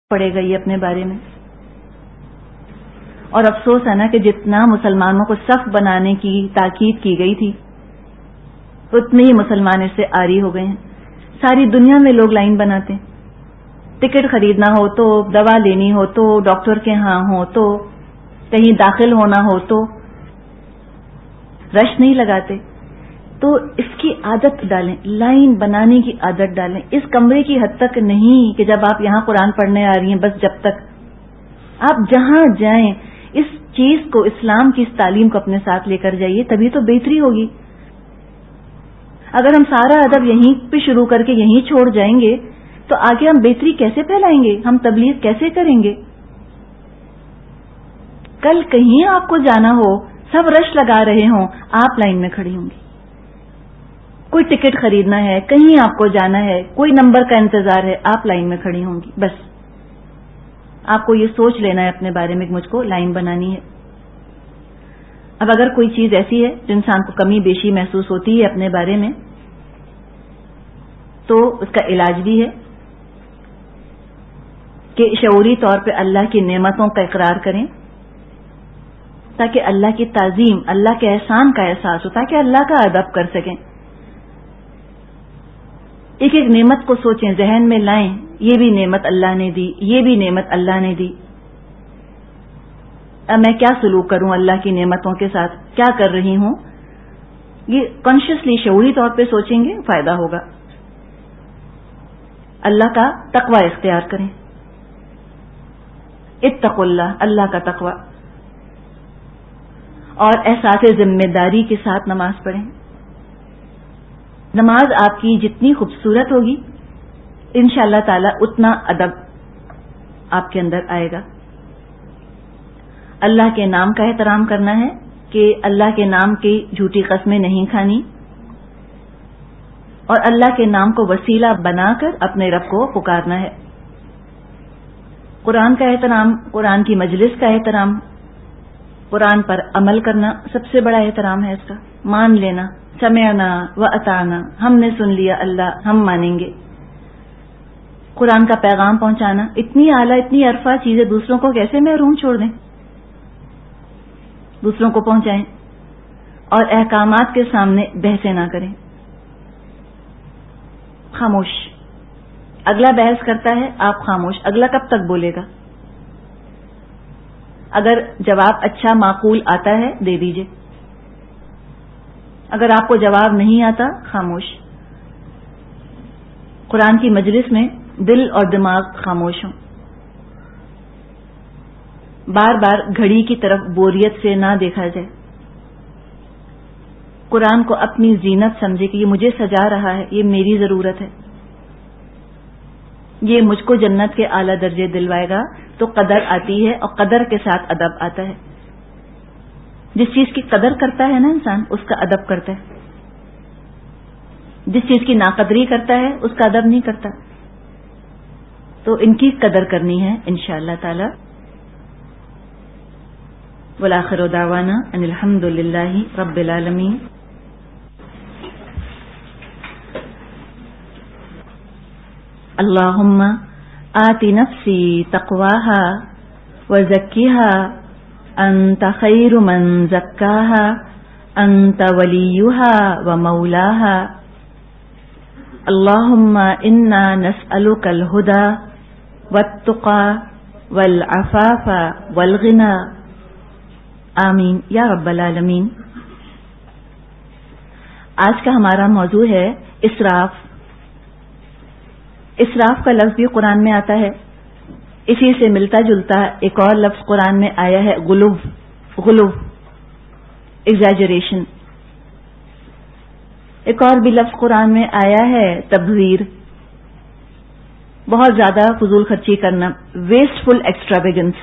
پڑے گا یہ اپنے بارے میں. اور افسوس ہے نا کہ جتنا مسلمانوں کو صف بنانے کی تاکید کی گئی تھی اتنے ہی مسلمان اس سے عاری ہو گئے ہیں. ساری دنیا میں لوگ لائن بناتے ہیں. ٹکٹ خریدنا ہو تو، دوا لینی ہو تو، ڈاکٹر کے ہاں ہو تو، کہیں داخل ہونا ہو تو رش نہیں لگاتے. تو اس کی عادت ڈالیں، لائن بنانے کی عادت ڈالیں. اس کمرے کی حد تک نہیں کہ جب آپ یہاں قرآن پڑھنے آ رہی ہیں بس، جب تک آپ جہاں جائیں اس چیز کو، اسلام کی اس تعلیم کو اپنے ساتھ لے کر جائیے، تبھی تو بہتری ہوگی. اگر ہم سارا ادب یہیں پہ شروع کر کے یہیں چھوڑ جائیں گے تو آگے ہم بہتری کیسے پھیلائیں گے؟ ہم تبلیغ کیسے کریں گے؟ کل کہیں آپ کو جانا ہو، سب رش لگا رہے ہوں، آپ لائن میں کھڑی ہوں گی. کوئی ٹکٹ خریدنا ہے، کہیں آپ کو جانا ہے، کوئی نمبر کا انتظار ہے، آپ لائن میں کھڑی ہوں گی. بس آپ کو یہ سوچ لینا ہے اپنے بارے میں کہ مجھ کو لائن بنانی ہے. اب اگر کوئی چیز ایسی ہے جو انسان کو کمی بیشی محسوس ہوتی ہے اپنے بارے میں، تو اس کا علاج بھی ہے کہ شعوری طور پہ اللہ کی نعمتوں کا اقرار کریں تاکہ اللہ کی تعظیم، اللہ کے احسان کا احساس ہو، تاکہ اللہ کا ادب کر سکیں. ایک ایک نعمت کو سوچیں، ذہن میں لائیں، یہ بھی نعمت اللہ نے دی، یہ بھی نعمت اللہ نے دی. اب میں کیا سلوک کروں اللہ کی نعمتوں کے ساتھ، کیا کر رہی ہوں؟ یہ کانشیسلی، شعوری طور پہ سوچیں گے، فائدہ ہوگا. اللہ کا تقوی اختیار کریں. اتقوا اللہ، اللہ کا تقوی. اور احساس ذمہ داری کے ساتھ نماز پڑھیں. نماز آپ کی جتنی خوبصورت ہوگی انشاءاللہ تعالی اتنا ادب آپ کے اندر آئے گا. اللہ کے نام کا احترام کرنا ہے کہ اللہ کے نام کی جھوٹی قسمیں نہیں کھانی، اور اللہ کے نام کو وسیلہ بنا کر اپنے رب کو پکارنا ہے. قرآن کا احترام، قرآن کی مجلس کا احترام، قرآن پر عمل کرنا سب سے بڑا احترام ہے. اس کا مان لینا، سمعنا و اطعنا، ہم نے سن لیا اللہ، ہم مانیں گے. قرآن کا پیغام پہنچانا، اتنی اعلیٰ اتنی عرفہ چیزیں دوسروں کو کیسے محروم چھوڑ دیں؟ دوسروں کو پہنچائیں. اور احکامات کے سامنے بحثیں نہ کریں، خاموش. اگلا بحث کرتا ہے، آپ خاموش. اگلا کب تک بولے گا؟ اگر جواب اچھا معقول آتا ہے دے دیجئے، اگر آپ کو جواب نہیں آتا خاموش. قرآن کی مجلس میں دل اور دماغ خاموش ہوں. بار بار گھڑی کی طرف بوریت سے نہ دیکھا جائے. قرآن کو اپنی زینت سمجھے کہ یہ مجھے سجا رہا ہے، یہ میری ضرورت ہے، یہ مجھ کو جنت کے اعلیٰ درجے دلوائے گا. تو قدر آتی ہے، اور قدر کے ساتھ ادب آتا ہے. جس چیز کی قدر کرتا ہے نا انسان، اس کا ادب کرتا ہے. جس چیز کی ناقدری کرتا ہے اس کا ادب نہیں کرتا. تو ان کی قدر کرنی ہے انشاءاللہ تعالی. والآخر دعوانا ان الحمد للہ رب العالمین. اللہم آت نفسی تقواها وزکیها انت خیر من زکاها انت ولیها ومولاها. اللہم انا نسألک الہدی والتقی والعفاف والغنی. آمین یا رب العالمین. آج کا ہمارا موضوع ہے اسراف. اسراف کا لفظ بھی قرآن میں آتا ہے. اسی سے ملتا جلتا ایک اور لفظ قرآن میں آیا ہے، غلو. غلو، ایگزیجریشن. ایک اور بھی لفظ قرآن میں آیا ہے، تبذیر. بہت زیادہ فضول خرچی کرنا، ویسٹفل ایکسٹراویگنس.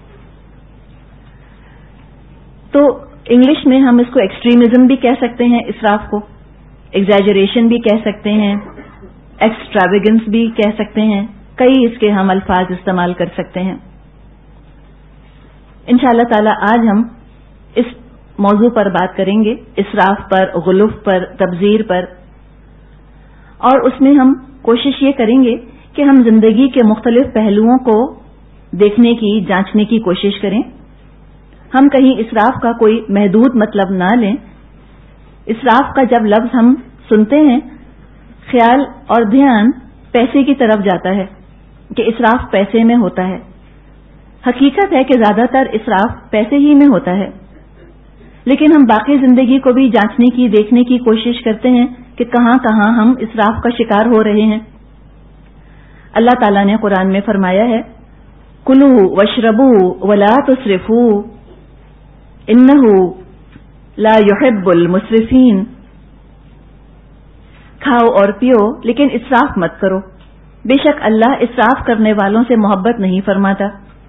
تو انگلش میں ہم اس کو ایکسٹریمزم بھی کہہ سکتے ہیں، اسراف کو ایگزیجریشن بھی کہہ سکتے ہیں، ایکسٹراویگنس بھی کہہ سکتے ہیں. کئی اس کے ہم الفاظ استعمال کر سکتے ہیں. انشاءاللہ تعالی آج ہم اس موضوع پر بات کریں گے، اسراف پر، غلو پر، تبذیر پر. اور اس میں ہم کوشش یہ کریں گے کہ ہم زندگی کے مختلف پہلوؤں کو دیکھنے کی، جانچنے کی کوشش کریں. ہم کہیں اسراف کا کوئی محدود مطلب نہ لیں. اسراف کا جب لفظ ہم سنتے ہیں، خیال اور دھیان پیسے کی طرف جاتا ہے کہ اسراف پیسے میں ہوتا ہے. حقیقت ہے کہ زیادہ تر اسراف پیسے ہی میں ہوتا ہے، لیکن ہم باقی زندگی کو بھی جانچنے کی، دیکھنے کی کوشش کرتے ہیں کہ کہاں کہاں ہم اسراف کا شکار ہو رہے ہیں. اللہ تعالیٰ نے قرآن میں فرمایا ہے، کلوا واشربوا ولا تسرفوا انہ لا يحب المسرفین. کھاؤ اور پیو لیکن اسراف مت کرو، بے شک اللہ اسراف کرنے والوں سے محبت نہیں فرماتا.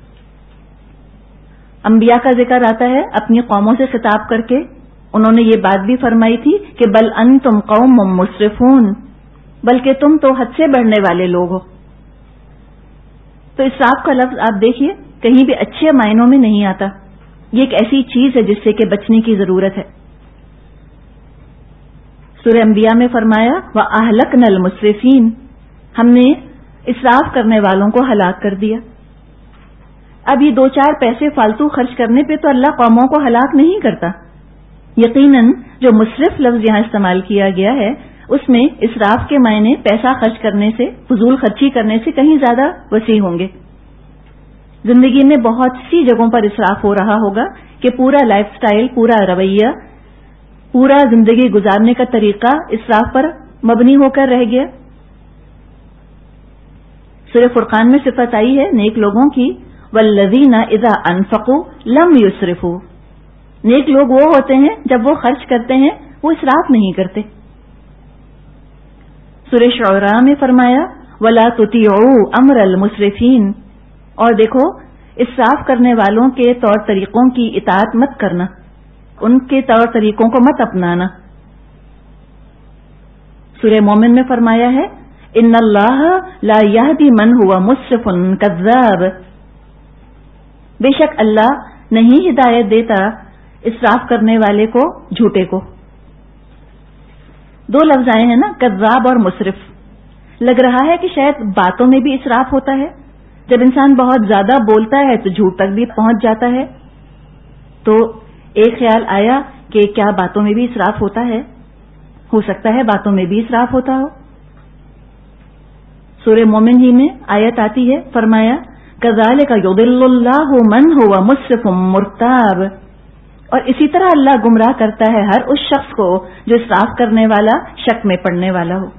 انبیاء کا ذکر آتا ہے اپنی قوموں سے خطاب کر کے. انہوں نے یہ بات بھی فرمائی تھی کہ بل انتم قوم مسرفون، بلکہ تم تو حد سے بڑھنے والے لوگ ہو. تو اسراف کا لفظ آپ دیکھیے کہیں بھی اچھے معنوں میں نہیں آتا. یہ ایک ایسی چیز ہے جس سے کہ بچنے کی ضرورت ہے. سورہ انبیاء میں فرمایا وَأَهْلَكْنَا الْمُسْرِفِينَ، ہم نے اسراف کرنے والوں کو ہلاک کر دیا. اب یہ 2-4 پیسے فالتو خرچ کرنے پہ تو اللہ قوموں کو ہلاک نہیں کرتا. یقیناً جو مسرف لفظ یہاں استعمال کیا گیا ہے اس میں اسراف کے معنی پیسہ خرچ کرنے سے، فضول خرچی کرنے سے کہیں زیادہ وسیع ہوں گے. زندگی میں بہت سی جگہوں پر اسراف ہو رہا ہوگا کہ پورا لائف سٹائل، پورا رویہ، پورا زندگی گزارنے کا طریقہ اسراف پر مبنی ہو کر رہ گیا. سورہ فرقان میں صفت آئی ہے نیک لوگوں کی، والذین اذا انفقوا لم یسرفوا. نیک لوگ وہ ہوتے ہیں جب وہ خرچ کرتے ہیں وہ اسراف نہیں کرتے. سورہ شعراء میں فرمایا ولا تطیعوا امر المسرفین، اور دیکھو اسراف کرنے والوں کے طور طریقوں کی اطاعت مت کرنا، ان کے طور طریقوں کو مت اپنانا. سورہ مومن میں فرمایا ہے ان اللہ لا یہدی من ہوا مسرف کذاب، بے شک اللہ نہیں ہدایت دیتا اسراف کرنے والے کو، جھوٹے کو. 2 لفظ آئے ہیں نا، کذاب اور مسرف. لگ رہا ہے کہ شاید باتوں میں بھی اسراف ہوتا ہے. جب انسان بہت زیادہ بولتا ہے تو جھوٹ تک بھی پہنچ جاتا ہے. تو ایک خیال آیا کہ کیا باتوں میں بھی اسراف ہوتا ہے؟ ہو سکتا ہے باتوں میں بھی اسراف ہوتا ہو. سورہ مومن ہی میں آیت آتی ہے، فرمایا کذالک یضل اللہ من ہوا مسرف مرتاب، اور اسی طرح اللہ گمراہ کرتا ہے ہر اس شخص کو جو اسراف کرنے والا، شک میں پڑنے والا ہو.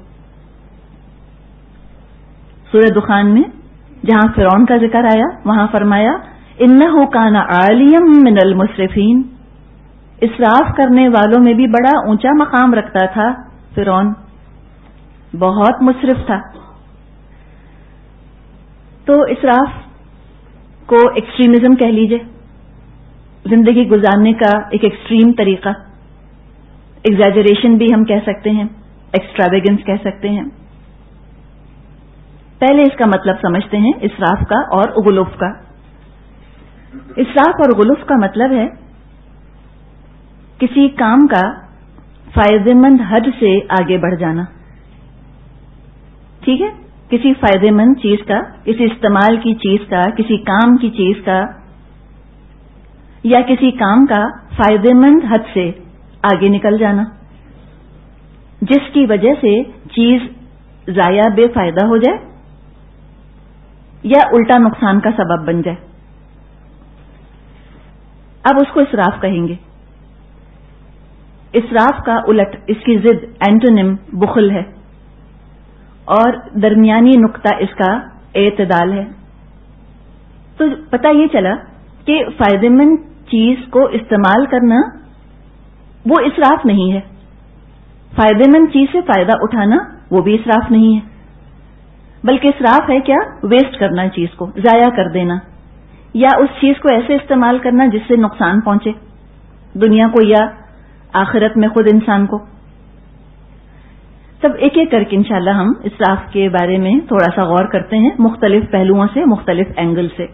سورہ دخان میں جہاں فرعون کا ذکر آیا وہاں فرمایا انہ کان عالیا من المسرفین، اسراف کرنے والوں میں بھی بڑا اونچا مقام رکھتا تھا فرعون، بہت مسرف تھا. تو اسراف کو ایکسٹریمزم کہہ لیجئے، زندگی گزارنے کا ایک ایکسٹریم طریقہ. ایگزیجریشن بھی ہم کہہ سکتے ہیں، ایکسٹراویگنس کہہ سکتے ہیں. پہلے اس کا مطلب سمجھتے ہیں اسراف کا اور غلوف کا. اسراف اور غلوف کا مطلب ہے کسی کام کا فائدہ مند حد سے آگے بڑھ جانا. ٹھیک ہے، کسی فائدہ مند چیز کا، کسی استعمال کی چیز کا، کسی کام کی چیز کا، یا کسی کام کا فائدہ مند حد سے آگے نکل جانا جس کی وجہ سے چیز ضائع بے فائدہ ہو جائے یا الٹا نقصان کا سبب بن جائے. اب اس کو اسراف کہیں گے. اسراف کا الٹ، اس کی ضد، اینٹونیم بخل ہے، اور درمیانی نقطہ اس کا اعتدال ہے. تو پتہ یہ چلا کہ فائدہ مند چیز کو استعمال کرنا وہ اسراف نہیں ہے، فائدہ مند چیز سے فائدہ اٹھانا وہ بھی اسراف نہیں ہے، بلکہ اسراف ہے کیا؟ ویسٹ کرنا، چیز کو ضائع کر دینا، یا اس چیز کو ایسے استعمال کرنا جس سے نقصان پہنچے دنیا کو یا آخرت میں خود انسان کو. تب ایک ایک کر کے انشاءاللہ ہم اسراف کے بارے میں تھوڑا سا غور کرتے ہیں، مختلف پہلوؤں سے، مختلف اینگل سے.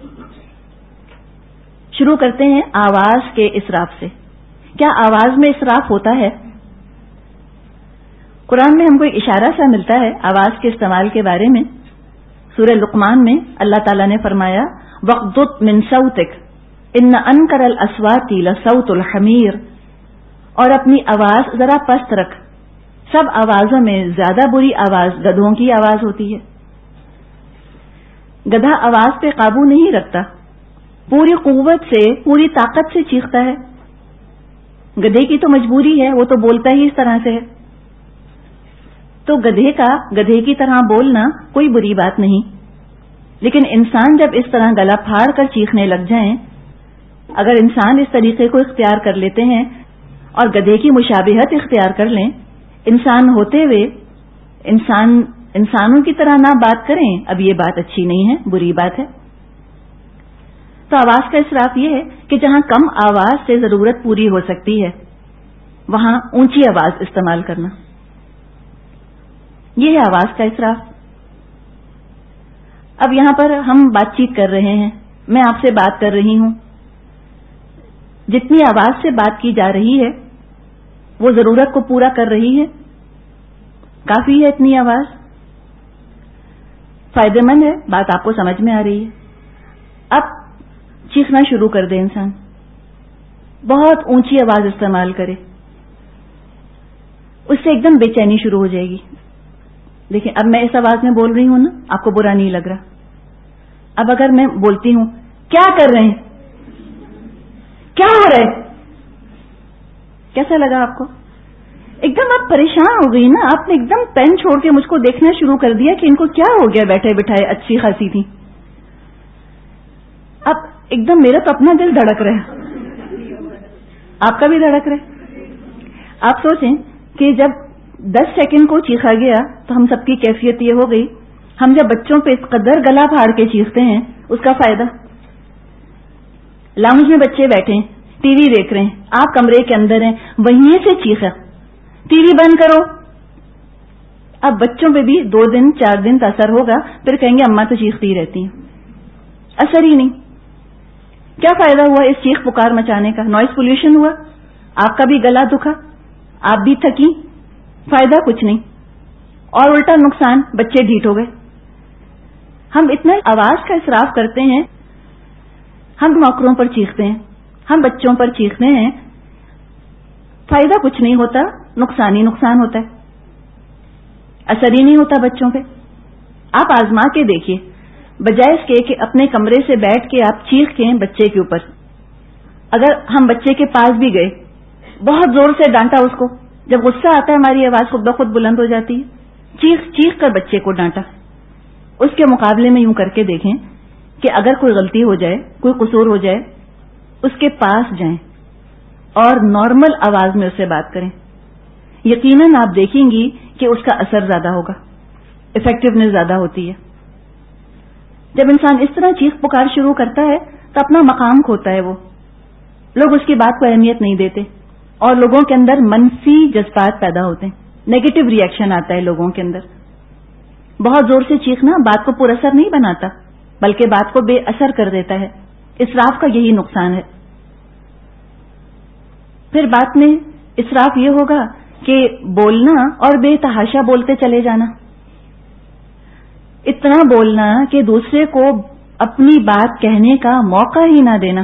شروع کرتے ہیں آواز کے اسراف سے. کیا آواز میں اسراف ہوتا ہے؟ قرآن میں ہم کو ایک اشارہ سا ملتا ہے آواز کے استعمال کے بارے میں. سورہ لقمان میں اللہ تعالیٰ نے فرمایا وَاغْضُضْ مِن صَوْتِكَ إِنَّ أَنكَرَ الْأَصْوَاتِ لَصَوْتُ الْحَمِيرِ، اور اپنی آواز ذرا پست رکھ، سب آوازوں میں زیادہ بری آواز گدھوں کی آواز ہوتی ہے۔ گدھا آواز پہ قابو نہیں رکھتا، پوری قوت سے پوری طاقت سے چیختا ہے۔ گدھے کی تو مجبوری ہے، وہ تو بولتا ہی اس طرح سے ہے۔ تو گدھے کا گدھے کی طرح بولنا کوئی بری بات نہیں، لیکن انسان جب اس طرح گلا پھاڑ کر چیخنے لگ جائیں، اگر انسان اس طریقے کو اختیار کر لیتے ہیں اور گدھے کی مشابہت اختیار کر لیں، انسان ہوتے ہوئے انسانوں کی طرح نہ بات کریں، اب یہ بات اچھی نہیں ہے، بری بات ہے۔ تو آواز کا اسراف یہ ہے کہ جہاں کم آواز سے ضرورت پوری ہو سکتی ہے وہاں اونچی آواز استعمال کرنا، یہ ہے آواز کا اسراف۔ اب یہاں پر ہم بات چیت کر رہے ہیں، میں آپ سے بات کر رہی ہوں، جتنی آواز سے بات کی جا رہی ہے وہ ضرورت کو پورا کر رہی ہے، کافی ہے اتنی آواز، فائدہ مند ہے، بات آپ کو سمجھ میں آ رہی ہے۔ اب چیخنا شروع کر دے انسان، بہت اونچی آواز استعمال کرے، اس سے ایک دم بے چینی شروع ہو جائے گی۔ دیکھیں اب میں اس آواز میں بول رہی ہوں نا، آپ کو برا نہیں لگ رہا۔ اب اگر میں بولتی ہوں کیا کر رہے ہیں، کیا ہو رہا ہے، کیسا لگا آپ کو؟ ایک دم آپ پریشان ہو گئی نا، آپ نے ایک دم پین چھوڑ کے مجھ کو دیکھنا شروع کر دیا کہ ان کو کیا ہو گیا، بیٹھے بٹھائے اچھی خاصی تھی۔ اب ایک دم میرا تو اپنا دل دھڑک رہا ہے، آپ کا بھی دھڑک رہا ہے۔ آپ سوچیں کہ جب 10 سیکنڈ کو چیخا گیا تو ہم سب کی کیفیت یہ ہو گئی، ہم جب بچوں پہ اس قدر گلا پھاڑ کے چیختے ہیں اس کا فائدہ۔ لاؤنج میں بچے بیٹھے ہیں، ٹی وی دیکھ رہے ہیں، آپ کمرے کے اندر ہیں، وہیں سے چیخا ٹی وی بند کرو۔ اب بچوں پہ بھی 2 دن 4 دن کا اثر ہوگا، پھر کہیں گے اماں تو چیختی رہتی ہیں، اثر ہی نہیں۔ کیا فائدہ ہوا اس چیخ پکار مچانے کا؟ نوائز پولیوشن ہوا، آپ کا بھی گلا دکھا، آپ بھی تھکی، فائدہ کچھ نہیں، اور الٹا نقصان، بچے ڈھیٹ ہو گئے۔ ہم اتنا آواز کا اسراف کرتے ہیں، ہم نوکروں پر چیختے ہیں، ہم بچوں پر چیختے ہیں، فائدہ کچھ نہیں ہوتا، نقصان ہی نقصان ہوتا ہے، اثر ہی نہیں ہوتا بچوں پہ۔ آپ آزما کے دیکھیے، بجائے اس کے کہ اپنے کمرے سے بیٹھ کے آپ چیخیں بچے کے اوپر، اگر ہم بچے کے پاس بھی گئے، بہت زور سے ڈانٹا اس کو، جب غصہ آتا ہے ہماری آواز خود بخود بلند ہو جاتی ہے، چیخ چیخ کر بچے کو ڈانٹا، اس کے مقابلے میں یوں کر کے دیکھیں کہ اگر کوئی غلطی ہو جائے، کوئی قصور ہو جائے، اس کے پاس جائیں اور نارمل آواز میں اس سے بات کریں، یقیناً آپ دیکھیں گی کہ اس کا اثر زیادہ ہوگا، افیکٹونیس زیادہ ہوتی ہے۔ جب انسان اس طرح چیخ پکار شروع کرتا ہے تو اپنا مقام کھوتا ہے، وہ لوگ اس کی بات کو اہمیت نہیں دیتے اور لوگوں کے اندر منفی جذبات پیدا ہوتے ہیں، نیگیٹو ری ایکشن آتا ہے لوگوں کے اندر۔ بہت زور سے چیخنا بات کو پر اثر نہیں بناتا بلکہ بات کو بے اثر کر دیتا ہے، اسراف کا یہی نقصان ہے۔ پھر بات میں اسراف یہ ہوگا کہ بولنا اور بے تحاشا بولتے چلے جانا، اتنا بولنا کہ دوسرے کو اپنی بات کہنے کا موقع ہی نہ دینا،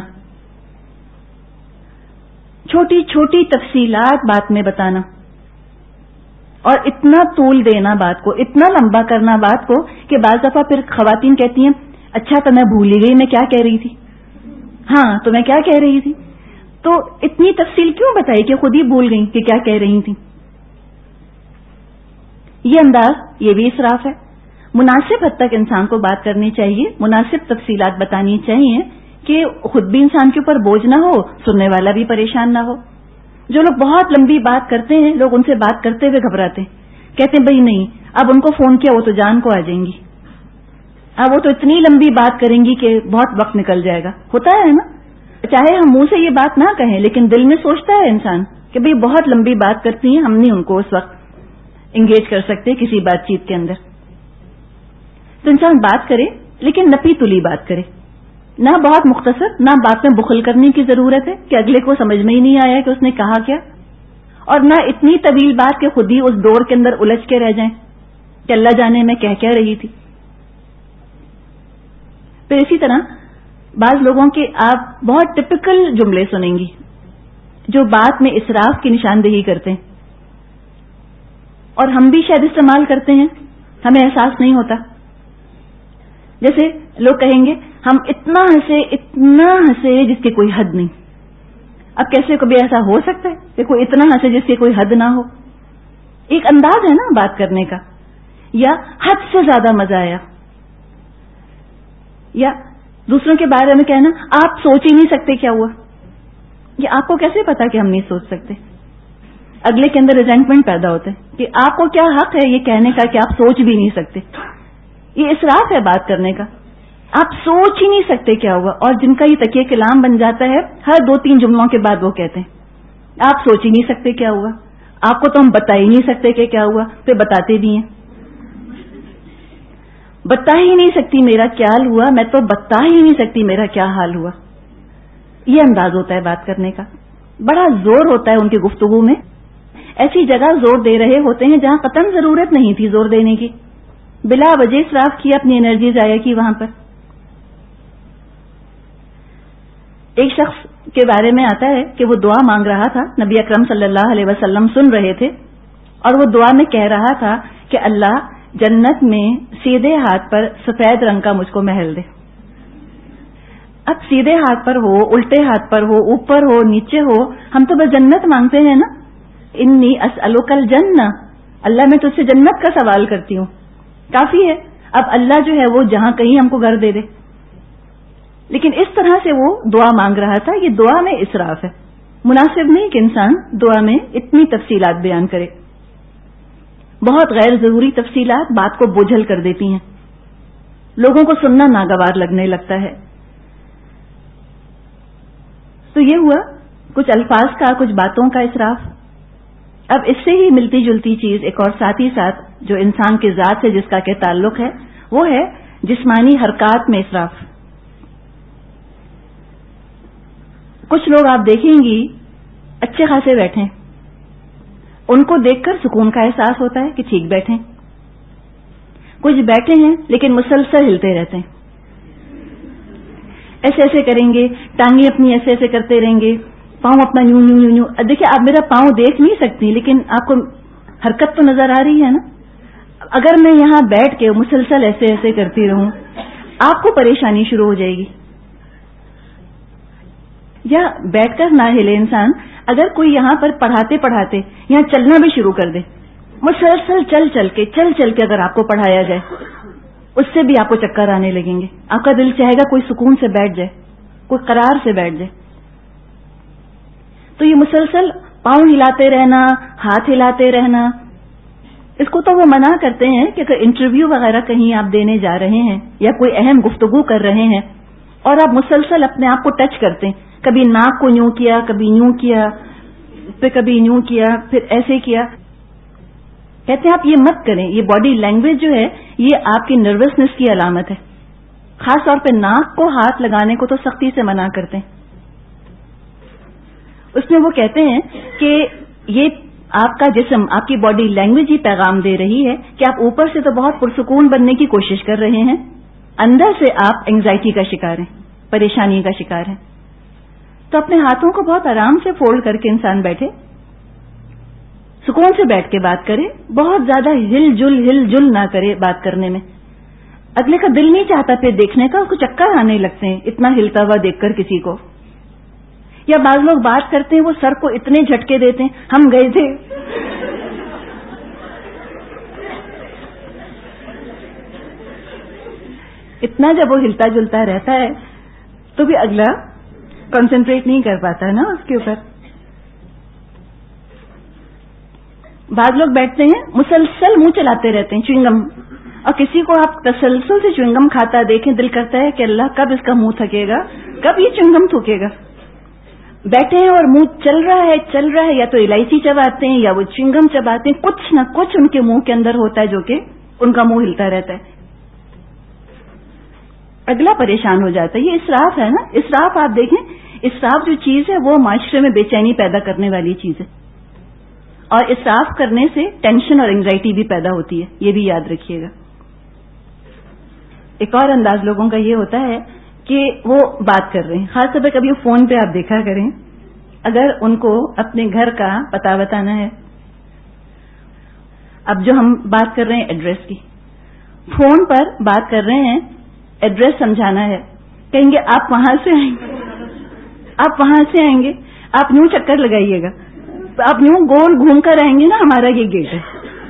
چھوٹی چھوٹی تفصیلات بات میں بتانا اور اتنا طول دینا بات کو، اتنا لمبا کرنا بات کو کہ بعض دفعہ پھر خواتین کہتی ہیں اچھا تو میں بھول ہی گئی میں کیا کہہ رہی تھی، ہاں تو میں کیا کہہ رہی تھی، تو اتنی تفصیل کیوں بتائی کہ خود ہی بھول گئی کہ کیا کہہ رہی تھی۔ یہ انداز یہ بھی اسراف ہے۔ مناسب حد تک انسان کو بات کرنی چاہیے، مناسب تفصیلات بتانی چاہیے کہ خود بھی انسان کے اوپر بوجھ نہ ہو، سننے والا بھی پریشان نہ ہو۔ جو لوگ بہت لمبی بات کرتے ہیں، لوگ ان سے بات کرتے ہوئے گھبراتے ہیں، کہتے ہیں بھئی نہیں اب ان کو فون کیا وہ تو جان کو آ جائیں گی، اب وہ تو اتنی لمبی بات کریں گی کہ بہت وقت نکل جائے گا۔ ہوتا ہے نا، چاہے ہم منہ سے یہ بات نہ کہیں لیکن دل میں سوچتا ہے انسان کہ بھئی بہت لمبی بات کرتی ہیں، ہم نہیں ان کو اس وقت انگیج کر سکتے کسی بات چیت کے اندر۔ تو انسان بات کرے لیکن نپی تلی بات کرے، نہ بہت مختصر، نہ بات میں بخل کرنے کی ضرورت ہے کہ اگلے کو سمجھ میں ہی نہیں آیا کہ اس نے کہا کیا، اور نہ اتنی طویل بات کہ خود ہی اس ڈور کے اندر الجھ کے رہ جائیں کہ اللہ جانے میں کہہ رہی تھی۔ پھر اسی طرح بعض لوگوں کے آپ بہت ٹپکل جملے سنیں گی جو بات میں اسراف کی نشاندہی کرتے ہیں، اور ہم بھی شاید استعمال کرتے ہیں، ہمیں احساس نہیں ہوتا. جیسے لوگ کہیں گے ہم اتنا ہنسے جس کی کوئی حد نہیں. اب کیسے کبھی ایسا ہو سکتا ہے کہ کوئی اتنا ہنسے جس کی کوئی حد نہ ہو؟ ایک انداز ہے نا بات کرنے کا. یا حد سے زیادہ مزہ آیا، یا دوسروں کے بارے میں کہنا آپ سوچ ہی نہیں سکتے کیا ہوا. یہ آپ کو کیسے پتا کہ ہم نہیں سوچ سکتے؟ اگلے کے اندر ریزنٹمنٹ پیدا ہوتا ہے کہ آپ کو کیا حق ہے یہ کہنے کا کہ آپ سوچ بھی نہیں سکتے. یہ اسراف ہے بات کرنے کا. آپ سوچ ہی نہیں سکتے کیا ہوا، اور جن کا یہ تکیہ کلام بن جاتا ہے ہر 2-3 جملوں کے بعد وہ کہتے ہیں آپ سوچ ہی نہیں سکتے کیا ہوا، آپ کو تو ہم بتا ہی نہیں سکتے کہ کیا ہوا. پھر بتاتے بھی ہیں. بتا ہی نہیں سکتی میرا کیا حال ہوا، میں تو بتا ہی نہیں سکتی میرا کیا حال ہوا. یہ انداز ہوتا ہے بات کرنے کا. بڑا زور ہوتا ہے ان کی گفتگو میں. ایسی جگہ زور دے رہے ہوتے ہیں جہاں قطعاً ضرورت نہیں تھی زور دینے کی. بلا وجہ اسراف کی، اپنی انرجی ضائع کی وہاں پر. ایک شخص کے بارے میں آتا ہے کہ وہ دعا مانگ رہا تھا، نبی اکرم صلی اللہ علیہ وسلم سن رہے تھے، اور وہ دعا میں کہہ رہا تھا کہ اللہ جنت میں سیدھے ہاتھ پر سفید رنگ کا مجھ کو محل دے. اب سیدھے ہاتھ پر ہو، الٹے ہاتھ پر ہو، اوپر ہو، نیچے ہو، ہم تو بس جنت مانگتے ہیں نا. انی اسألک الجنہ، اللہ میں تجھ سے جنت کا سوال کرتی ہوں. کافی ہے. اب اللہ جو ہے وہ جہاں کہیں ہم کو گھر دے دے. لیکن اس طرح سے وہ دعا مانگ رہا تھا. یہ دعا میں اسراف ہے. مناسب نہیں کہ انسان دعا میں اتنی تفصیلات بیان کرے. بہت غیر ضروری تفصیلات بات کو بوجھل کر دیتی ہیں، لوگوں کو سننا ناگوار لگنے لگتا ہے. تو یہ ہوا کچھ الفاظ کا، کچھ باتوں کا اسراف. اب اس سے ہی ملتی جلتی چیز ایک اور ساتھ ہی ساتھ جو انسان کی ذات سے جس کا کہ تعلق ہے وہ ہے جسمانی حرکات میں اسراف. کچھ لوگ آپ دیکھیں گی اچھے خاصے بیٹھے، ان کو دیکھ کر سکون کا احساس ہوتا ہے کہ ٹھیک بیٹھے. کچھ بیٹھے ہیں لیکن مسلسل ہلتے رہتے ہیں، ایسے ایسے کریں گے، ٹانگیں اپنی ایسے ایسے کرتے رہیں گے، پاؤں اپنا یوں یوں یوں یوں. دیکھیے آپ میرا پاؤں دیکھ نہیں سکتی لیکن آپ کو حرکت تو نظر آ رہی ہے نا. اگر میں یہاں بیٹھ کے مسلسل ایسے ایسے کرتی رہوں آپ کو پریشانی شروع ہو جائے گی. یا بیٹھ کر نہ ہلے انسان، اگر کوئی یہاں پر پڑھاتے پڑھاتے یہاں چلنا بھی شروع کر دے، مسلسل چل چل کے اگر آپ کو پڑھایا جائے اس سے بھی آپ کو چکر آنے لگیں گے. آپ کا دل چاہے گا کوئی سکون سے بیٹھ جائے، کوئی قرار سے بیٹھ جائے. تو یہ مسلسل پاؤں ہلاتے رہنا، ہاتھ ہلاتے رہنا، اس کو تو وہ منع کرتے ہیں کہ اگر انٹرویو وغیرہ کہیں آپ دینے جا رہے ہیں یا کوئی اہم گفتگو کر رہے ہیں اور آپ مسلسل اپنے آپ کو ٹچ کرتے ہیں، کبھی ناک کو یوں کیا، کبھی یوں کیا، پھر کبھی یوں کیا، پھر ایسے کیا، کہتے ہیں آپ یہ مت کریں. یہ باڈی لینگویج جو ہے یہ آپ کی نروسنس کی علامت ہے. خاص طور پہ ناک کو ہاتھ لگانے کو تو سختی سے منع کرتے ہیں. اس میں وہ کہتے ہیں کہ یہ آپ کا جسم، آپ کی باڈی لینگویج ہی پیغام دے رہی ہے کہ آپ اوپر سے تو بہت پرسکون بننے کی کوشش کر رہے ہیں، اندر سے آپ اینگزائٹی کا شکار ہیں، پریشانی کا شکار ہیں. تو اپنے ہاتھوں کو بہت آرام سے فولڈ کر کے انسان بیٹھے، سکون سے بیٹھ کے بات کرے، بہت زیادہ ہل جل نہ کرے بات کرنے میں. اگلے کا دل نہیں چاہتا پھر دیکھنے کا، اس کو چکر آنے لگتے ہیں اتنا ہلتا ہوا دیکھ کر کسی کو. یا بعض لوگ بات کرتے ہیں وہ سر کو اتنے جھٹکے دیتے ہیں. ہم گئے تھے اتنا، جب وہ ہلتا جلتا رہتا ہے تو بھی اگلا کنسنٹریٹ نہیں کر پاتا ہے نا اس کے اوپر. بعض لوگ بیٹھتے ہیں مسلسل منہ چلاتے رہتے ہیں چوئنگم، اور کسی کو آپ تسلسل سے چوئنگم کھاتا دیکھیں دل کرتا ہے کہ اللہ کب اس کا منہ تھکے گا، کب یہ چوئنگم تھوکے گا. بیٹھے ہیں اور منہ چل رہا ہے، یا تو الائچی چباتے ہیں یا وہ چوئنگم چباتے ہیں، کچھ نہ کچھ ان کے منہ کے اندر ہوتا ہے جو کہ ان کا منہ ہلتا رہتا ہے. اگلا پریشان ہو جاتا ہے. یہ اسراف ہے نا. اسراف آپ دیکھیں، اسراف جو چیز ہے وہ معاشرے میں بے چینی پیدا کرنے والی چیز ہے، اور اسراف کرنے سے ٹینشن اور انگزائٹی بھی پیدا ہوتی ہے، یہ بھی یاد رکھیے گا. ایک اور انداز لوگوں کا یہ ہوتا ہے کہ وہ بات کر رہے ہیں، خاص طور پہ کبھی فون پہ آپ دیکھا کریں، اگر ان کو اپنے گھر کا پتہ بتانا ہے، اب جو ہم بات کر رہے ہیں ایڈریس کی، فون پر بات کر رہے ہیں، ایڈریس سمجھانا ہے، کہیں گے آپ وہاں سے آئیں گے، آپ وہاں سے آئیں گے، آپ یوں چکر لگائیے گا، آپ یوں گول گھوم کر آئیں گے نا، ہمارا یہ گیٹ ہے.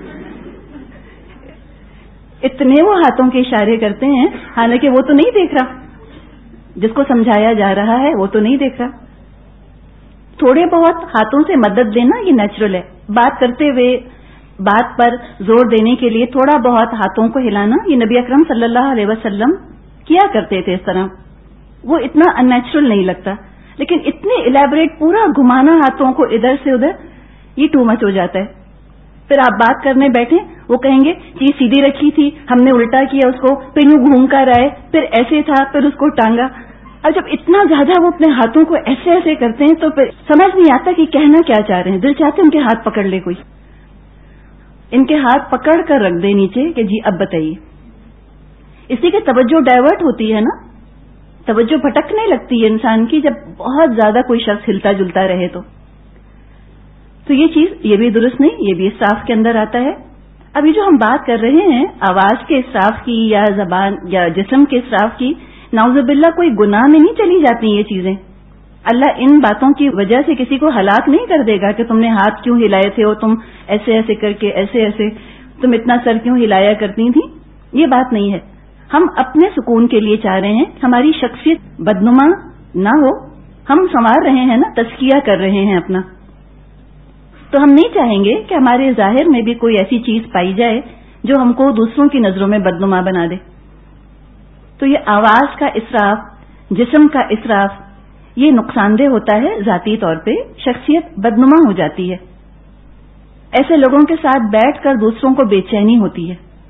اتنے وہ ہاتھوں کے اشارے کرتے ہیں، حالانکہ وہ تو نہیں دیکھ رہا، جس کو سمجھایا جا رہا ہے وہ تو نہیں دیکھ رہا. تھوڑے بہت ہاتھوں سے مدد دینا یہ نیچرل ہے، بات کرتے ہوئے بات پر زور دینے کے لیے تھوڑا بہت ہاتھوں کو ہلانا یہ نبی اکرم صلی اللہ علیہ وسلم کیا کرتے تھے. اس طرح وہ اتنا ان نیچرل نہیں لگتا، لیکن اتنے الیبوریٹ پورا گھمانا ہاتھوں کو ادھر سے ادھر، یہ ٹو مچ ہو جاتا ہے. پھر آپ بات کرنے بیٹھیں، وہ کہیں گے چیز سیدھی رکھی تھی، ہم نے الٹا کیا اس کو، پھر یوں گھوم کر آئے، پھر ایسے تھا، پھر اس کو ٹانگا. اور جب اتنا زیادہ وہ اپنے ہاتھوں کو ایسے ایسے کرتے ہیں تو پھر سمجھ نہیں آتا کہ کہنا کیا چاہ رہے ہیں. دل چاہتے ان کے ہاتھ پکڑ لے کوئی، ان کے ہاتھ پکڑ کر رکھ دے نیچے کہ جی اب بتائیے. اسی کی توجہ ڈائیورٹ ہوتی ہے نا، توجہ بھٹکنے لگتی ہے انسان کی جب بہت زیادہ کوئی شخص ہلتا جلتا رہے تو یہ چیز یہ بھی درست نہیں، یہ بھی اسراف کے اندر آتا ہے. ابھی جو ہم بات کر رہے ہیں آواز کے اسراف کی یا زبان یا جسم کے اسراف کی، نعوذ باللہ کوئی گناہ میں نہیں چلی جاتی یہ چیزیں. اللہ ان باتوں کی وجہ سے کسی کو ہلاک نہیں کر دے گا کہ تم نے ہاتھ کیوں ہلائے تھے اور تم ایسے ایسے کر کے ایسے ایسے تم اتنا سر کیوں ہلایا کرتی تھی. یہ بات نہیں ہے. ہم اپنے سکون کے لیے چاہ رہے ہیں، ہماری شخصیت بدنما نہ ہو، ہم سنوار رہے ہیں نا، تزکیہ کر رہے ہیں اپنا، تو ہم نہیں چاہیں گے کہ ہمارے ظاہر میں بھی کوئی ایسی چیز پائی جائے جو ہم کو دوسروں کی نظروں میں بدنما بنا دے. تو یہ آواز کا اسراف، جسم کا اسراف، یہ نقصان دہ ہوتا ہے. ذاتی طور پہ شخصیت بدنما ہو جاتی ہے. ایسے لوگوں کے ساتھ بیٹھ کر دوسروں کو بے چینی ہوتی ہے،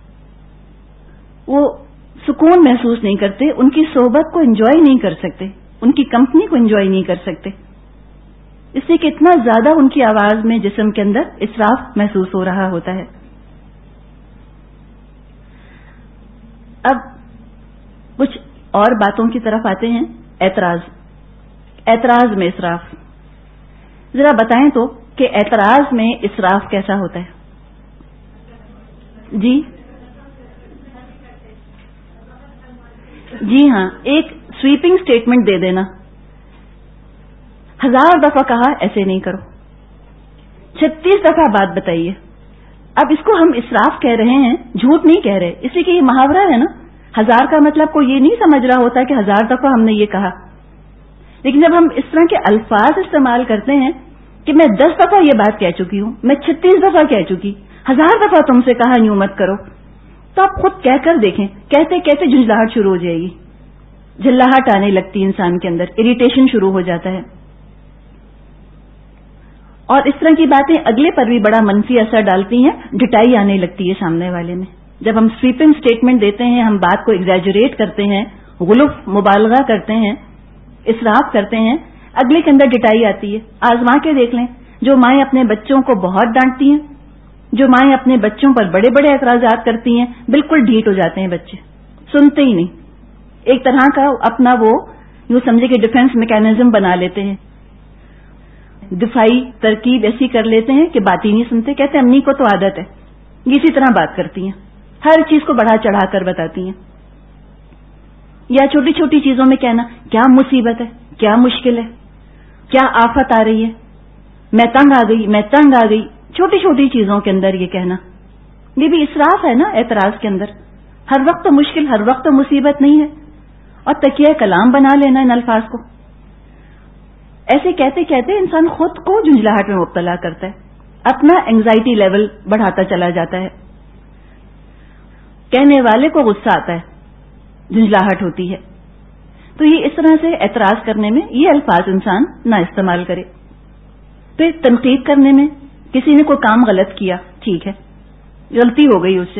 وہ سکون محسوس نہیں کرتے، ان کی صحبت کو انجوائے نہیں کر سکتے، ان کی کمپنی کو انجوائے نہیں کر سکتے، اس سے کہ اتنا زیادہ ان کی آواز میں جسم کے اندر اسراف محسوس ہو رہا ہوتا ہے. اب کچھ اور باتوں کی طرف آتے ہیں. اعتراض میں اسراف، ذرا بتائیں تو کہ اعتراض میں اسراف کیسا ہوتا ہے؟ جی ہاں، ایک سویپنگ سٹیٹمنٹ دے دینا، 1000 دفعہ کہا ایسے نہیں کرو، 36 دفعہ بات بتائیے. اب اس کو ہم اسراف کہہ رہے ہیں، جھوٹ نہیں کہہ رہے، اس لیے کہ یہ محاورہ ہے نا. 1000 کا مطلب کوئی یہ نہیں سمجھ رہا ہوتا کہ 1000 دفعہ ہم نے یہ کہا. لیکن جب ہم اس طرح کے الفاظ استعمال کرتے ہیں کہ میں 10 دفعہ یہ بات کہہ چکی ہوں، میں 36 دفعہ کہہ چکی، 1000 دفعہ تم سے کہا یوں مت کرو، تو آپ خود کہہ کر دیکھیں، کہتے کہتے جھنجھلاہٹ شروع ہو جائے گی، جھلاہٹ آنے لگتی ہے انسان کے اندر، اریٹیشن شروع ہو جاتا ہے. اور اس طرح کی باتیں اگلے پر بھی بڑا منفی اثر ڈالتی ہیں، ڈٹائی آنے لگتی ہے سامنے والے میں. جب ہم سویپنگ سٹیٹمنٹ دیتے ہیں، ہم بات کو ایگزیجریٹ کرتے ہیں، غلف مبالغہ کرتے ہیں، اسراف کرتے ہیں، اگلے کے اندر ڈٹائی آتی ہے. آزما کے دیکھ لیں، جو مائیں اپنے بچوں کو بہت ڈانٹتی ہیں، جو مائیں اپنے بچوں پر بڑے بڑے اعتراضات کرتی ہیں، بالکل ڈھیٹ ہو جاتے ہیں بچے، سنتے ہی نہیں. ایک طرح کا اپنا وہ یوں سمجھے کہ ڈیفنس میکینزم بنا لیتے ہیں، دفاعی ترکیب ایسی کر لیتے ہیں کہ بات ہی نہیں سنتے. کہتے ہیں امی کو تو عادت ہے، اسی طرح بات کرتی ہیں، ہر چیز کو بڑھا چڑھا کر بتاتی ہیں. یا چھوٹی چھوٹی چیزوں میں کہنا کیا مصیبت ہے، کیا مشکل ہے، کیا آفت آ رہی ہے، میں تنگ آ گئی، میں تنگ آ گئی. چھوٹی چھوٹی چیزوں کے اندر یہ کہنا، یہ بھی اسراف ہے نا اعتراض کے اندر. ہر وقت مشکل، ہر وقت مصیبت نہیں ہے. اور تکیہ کلام بنا لینا ان الفاظ کو. ایسے کہتے کہتے انسان خود کو جھنجھلاہٹ میں مبتلا کرتا ہے، اپنا اینگزائٹی لیول بڑھاتا چلا جاتا ہے. کہنے والے کو غصہ آتا ہے، جھنجھلاہٹ ہوتی ہے. تو یہ اس طرح سے اعتراض کرنے میں یہ الفاظ انسان نہ استعمال کرے. پھر تنقید کرنے میں کسی نے کوئی کام غلط کیا، ٹھیک ہے، غلطی ہو گئی اس سے،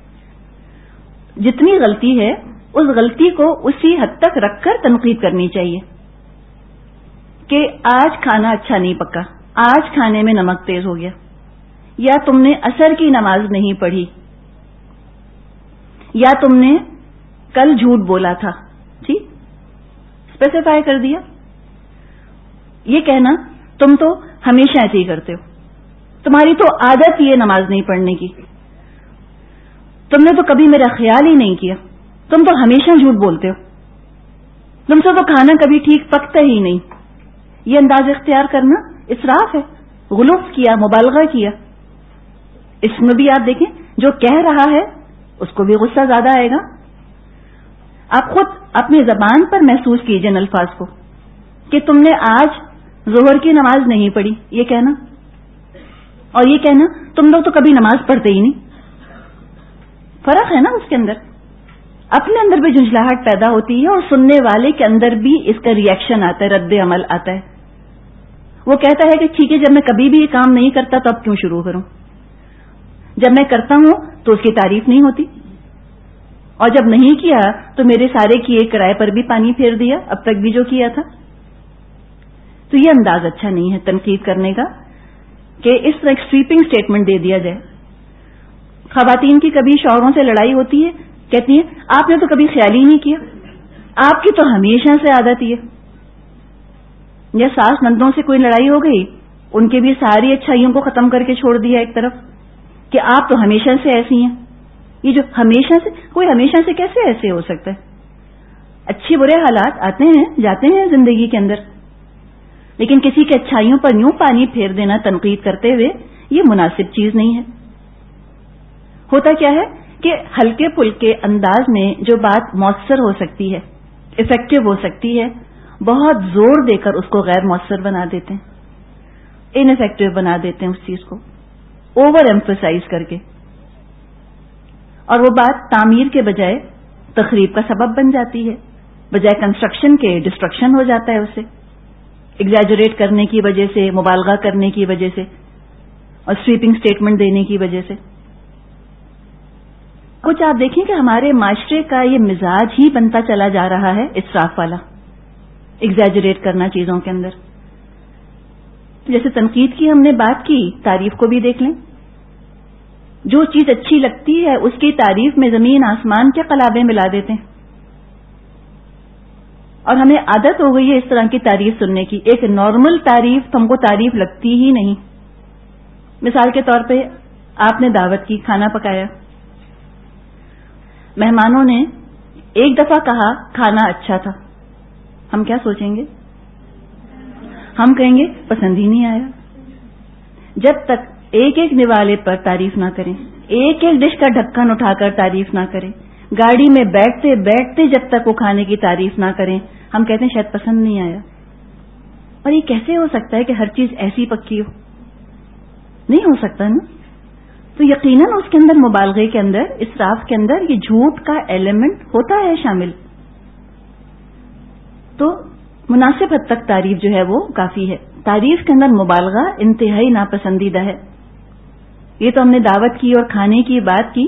جتنی غلطی ہے اس غلطی کو اسی حد تک رکھ کر تنقید کرنی چاہیے کہ آج کھانا اچھا نہیں پکا، آج کھانے میں نمک تیز ہو گیا، یا تم نے عصر کی نماز نہیں پڑھی، یا تم نے کل جھوٹ بولا تھا. ٹھیک, اسپیسیفائی کر دیا. یہ کہنا تم تو ہمیشہ ایسے ہی کرتے ہو, تمہاری تو عادت ہی ہے نماز نہیں پڑھنے کی, تم نے تو کبھی میرا خیال ہی نہیں کیا, تم تو ہمیشہ جھوٹ بولتے ہو, تم سے تو کھانا کبھی ٹھیک پکتا ہی نہیں. یہ انداز اختیار کرنا اسراف ہے, غلوف کیا, مبالغہ کیا. اس میں بھی آپ دیکھیں جو کہہ رہا ہے اس کو بھی غصہ زیادہ آئے گا. آپ خود اپنی زبان پر محسوس کیجئے ان الفاظ کو کہ تم نے آج ظہر کی نماز نہیں پڑھی, یہ کہنا, اور یہ کہنا تم لوگ تو کبھی نماز پڑھتے ہی نہیں. فرق ہے نا اس کے اندر. اپنے اندر بھی جھنجھلاہٹ پیدا ہوتی ہے اور سننے والے کے اندر بھی اس کا ری ایکشن آتا ہے, رد عمل آتا ہے. وہ کہتا ہے کہ ٹھیک ہے, جب میں کبھی بھی یہ کام نہیں کرتا تو اب کیوں شروع کروں, جب میں کرتا ہوں تو اس کی تعریف نہیں ہوتی, اور جب نہیں کیا تو میرے سارے کیے کرائے پر بھی پانی پھیر دیا اب تک بھی جو کیا تھا. تو یہ انداز اچھا نہیں ہے تنقید کرنے کا کہ اس طرح ایک سویپنگ اسٹیٹمنٹ دے دیا جائے. خواتین کی کبھی شوہروں سے لڑائی ہوتی ہے, کہتی ہیں آپ نے تو کبھی خیال ہی نہیں کیا, آپ کی تو ہمیشہ سے عادت ہی ہے. یا ساس نندوں سے کوئی لڑائی ہو گئی, ان کے بھی ساری اچھائیوں کو ختم کر کے چھوڑ دیا ایک طرف کہ آپ تو ہمیشہ سے ایسی ہیں. یہ جو ہمیشہ سے, کوئی ہمیشہ سے کیسے ایسے ہو سکتا ہے؟ اچھے برے حالات آتے ہیں جاتے ہیں زندگی کے اندر, لیکن کسی کی اچھائیوں پر یوں پانی پھیر دینا تنقید کرتے ہوئے یہ مناسب چیز نہیں ہے. ہوتا کیا ہے کہ ہلکے پھلکے انداز میں جو بات مؤثر ہو سکتی ہے, افیکٹو ہو سکتی ہے, بہت زور دے کر اس کو غیر مؤثر بنا دیتے ہیں, ان افیکٹو بنا دیتے ہیں اس چیز کو اوور ایمفسائز کر کے, اور وہ بات تعمیر کے بجائے تخریب کا سبب بن جاتی ہے, بجائے کنسٹرکشن کے ڈسٹرکشن ہو جاتا ہے اسے, ایگزیجریٹ کرنے کی وجہ سے, مبالغہ کرنے کی وجہ سے, اور سویپنگ اسٹیٹمنٹ دینے کی وجہ سے. کچھ آپ دیکھیں کہ ہمارے معاشرے کا یہ مزاج ہی بنتا چلا جا رہا ہے اسراف والا, ایگزیجریٹ کرنا چیزوں کے اندر. جیسے تنقید کی ہم نے بات کی, تعریف کو بھی دیکھ لیں. جو چیز اچھی لگتی ہے اس کی تعریف میں زمین آسمان کے قلابے ملا دیتے ہیں, اور ہمیں عادت ہو گئی ہے اس طرح کی تعریف سننے کی. ایک نارمل تعریف تو ہم کو تعریف لگتی ہی نہیں. مثال کے طور پہ آپ نے دعوت کی, کھانا پکایا, مہمانوں نے ایک دفعہ کہا کھانا اچھا تھا, ہم کیا سوچیں گے؟ ہم کہیں گے پسند ہی نہیں آیا. جب تک ایک ایک نوالے پر تعریف نہ کریں, ایک ایک ڈش کا ڈھکن اٹھا کر تعریف نہ کریں, گاڑی میں بیٹھتے بیٹھتے جب تک وہ کھانے کی تعریف نہ کریں, ہم کہتے ہیں شاید پسند نہیں آیا. اور یہ کیسے ہو سکتا ہے کہ ہر چیز ایسی پکی ہو؟ نہیں ہو سکتا نا. تو یقیناً اس کے اندر مبالغے کے اندر, اسراف کے اندر یہ جھوٹ کا ایلیمنٹ ہوتا ہے شامل. تو مناسب حد تک تعریف جو ہے وہ کافی ہے. تعریف کے اندر مبالغہ انتہائی ناپسندیدہ ہے. یہ تو ہم نے دعوت کی اور کھانے کی بات کی,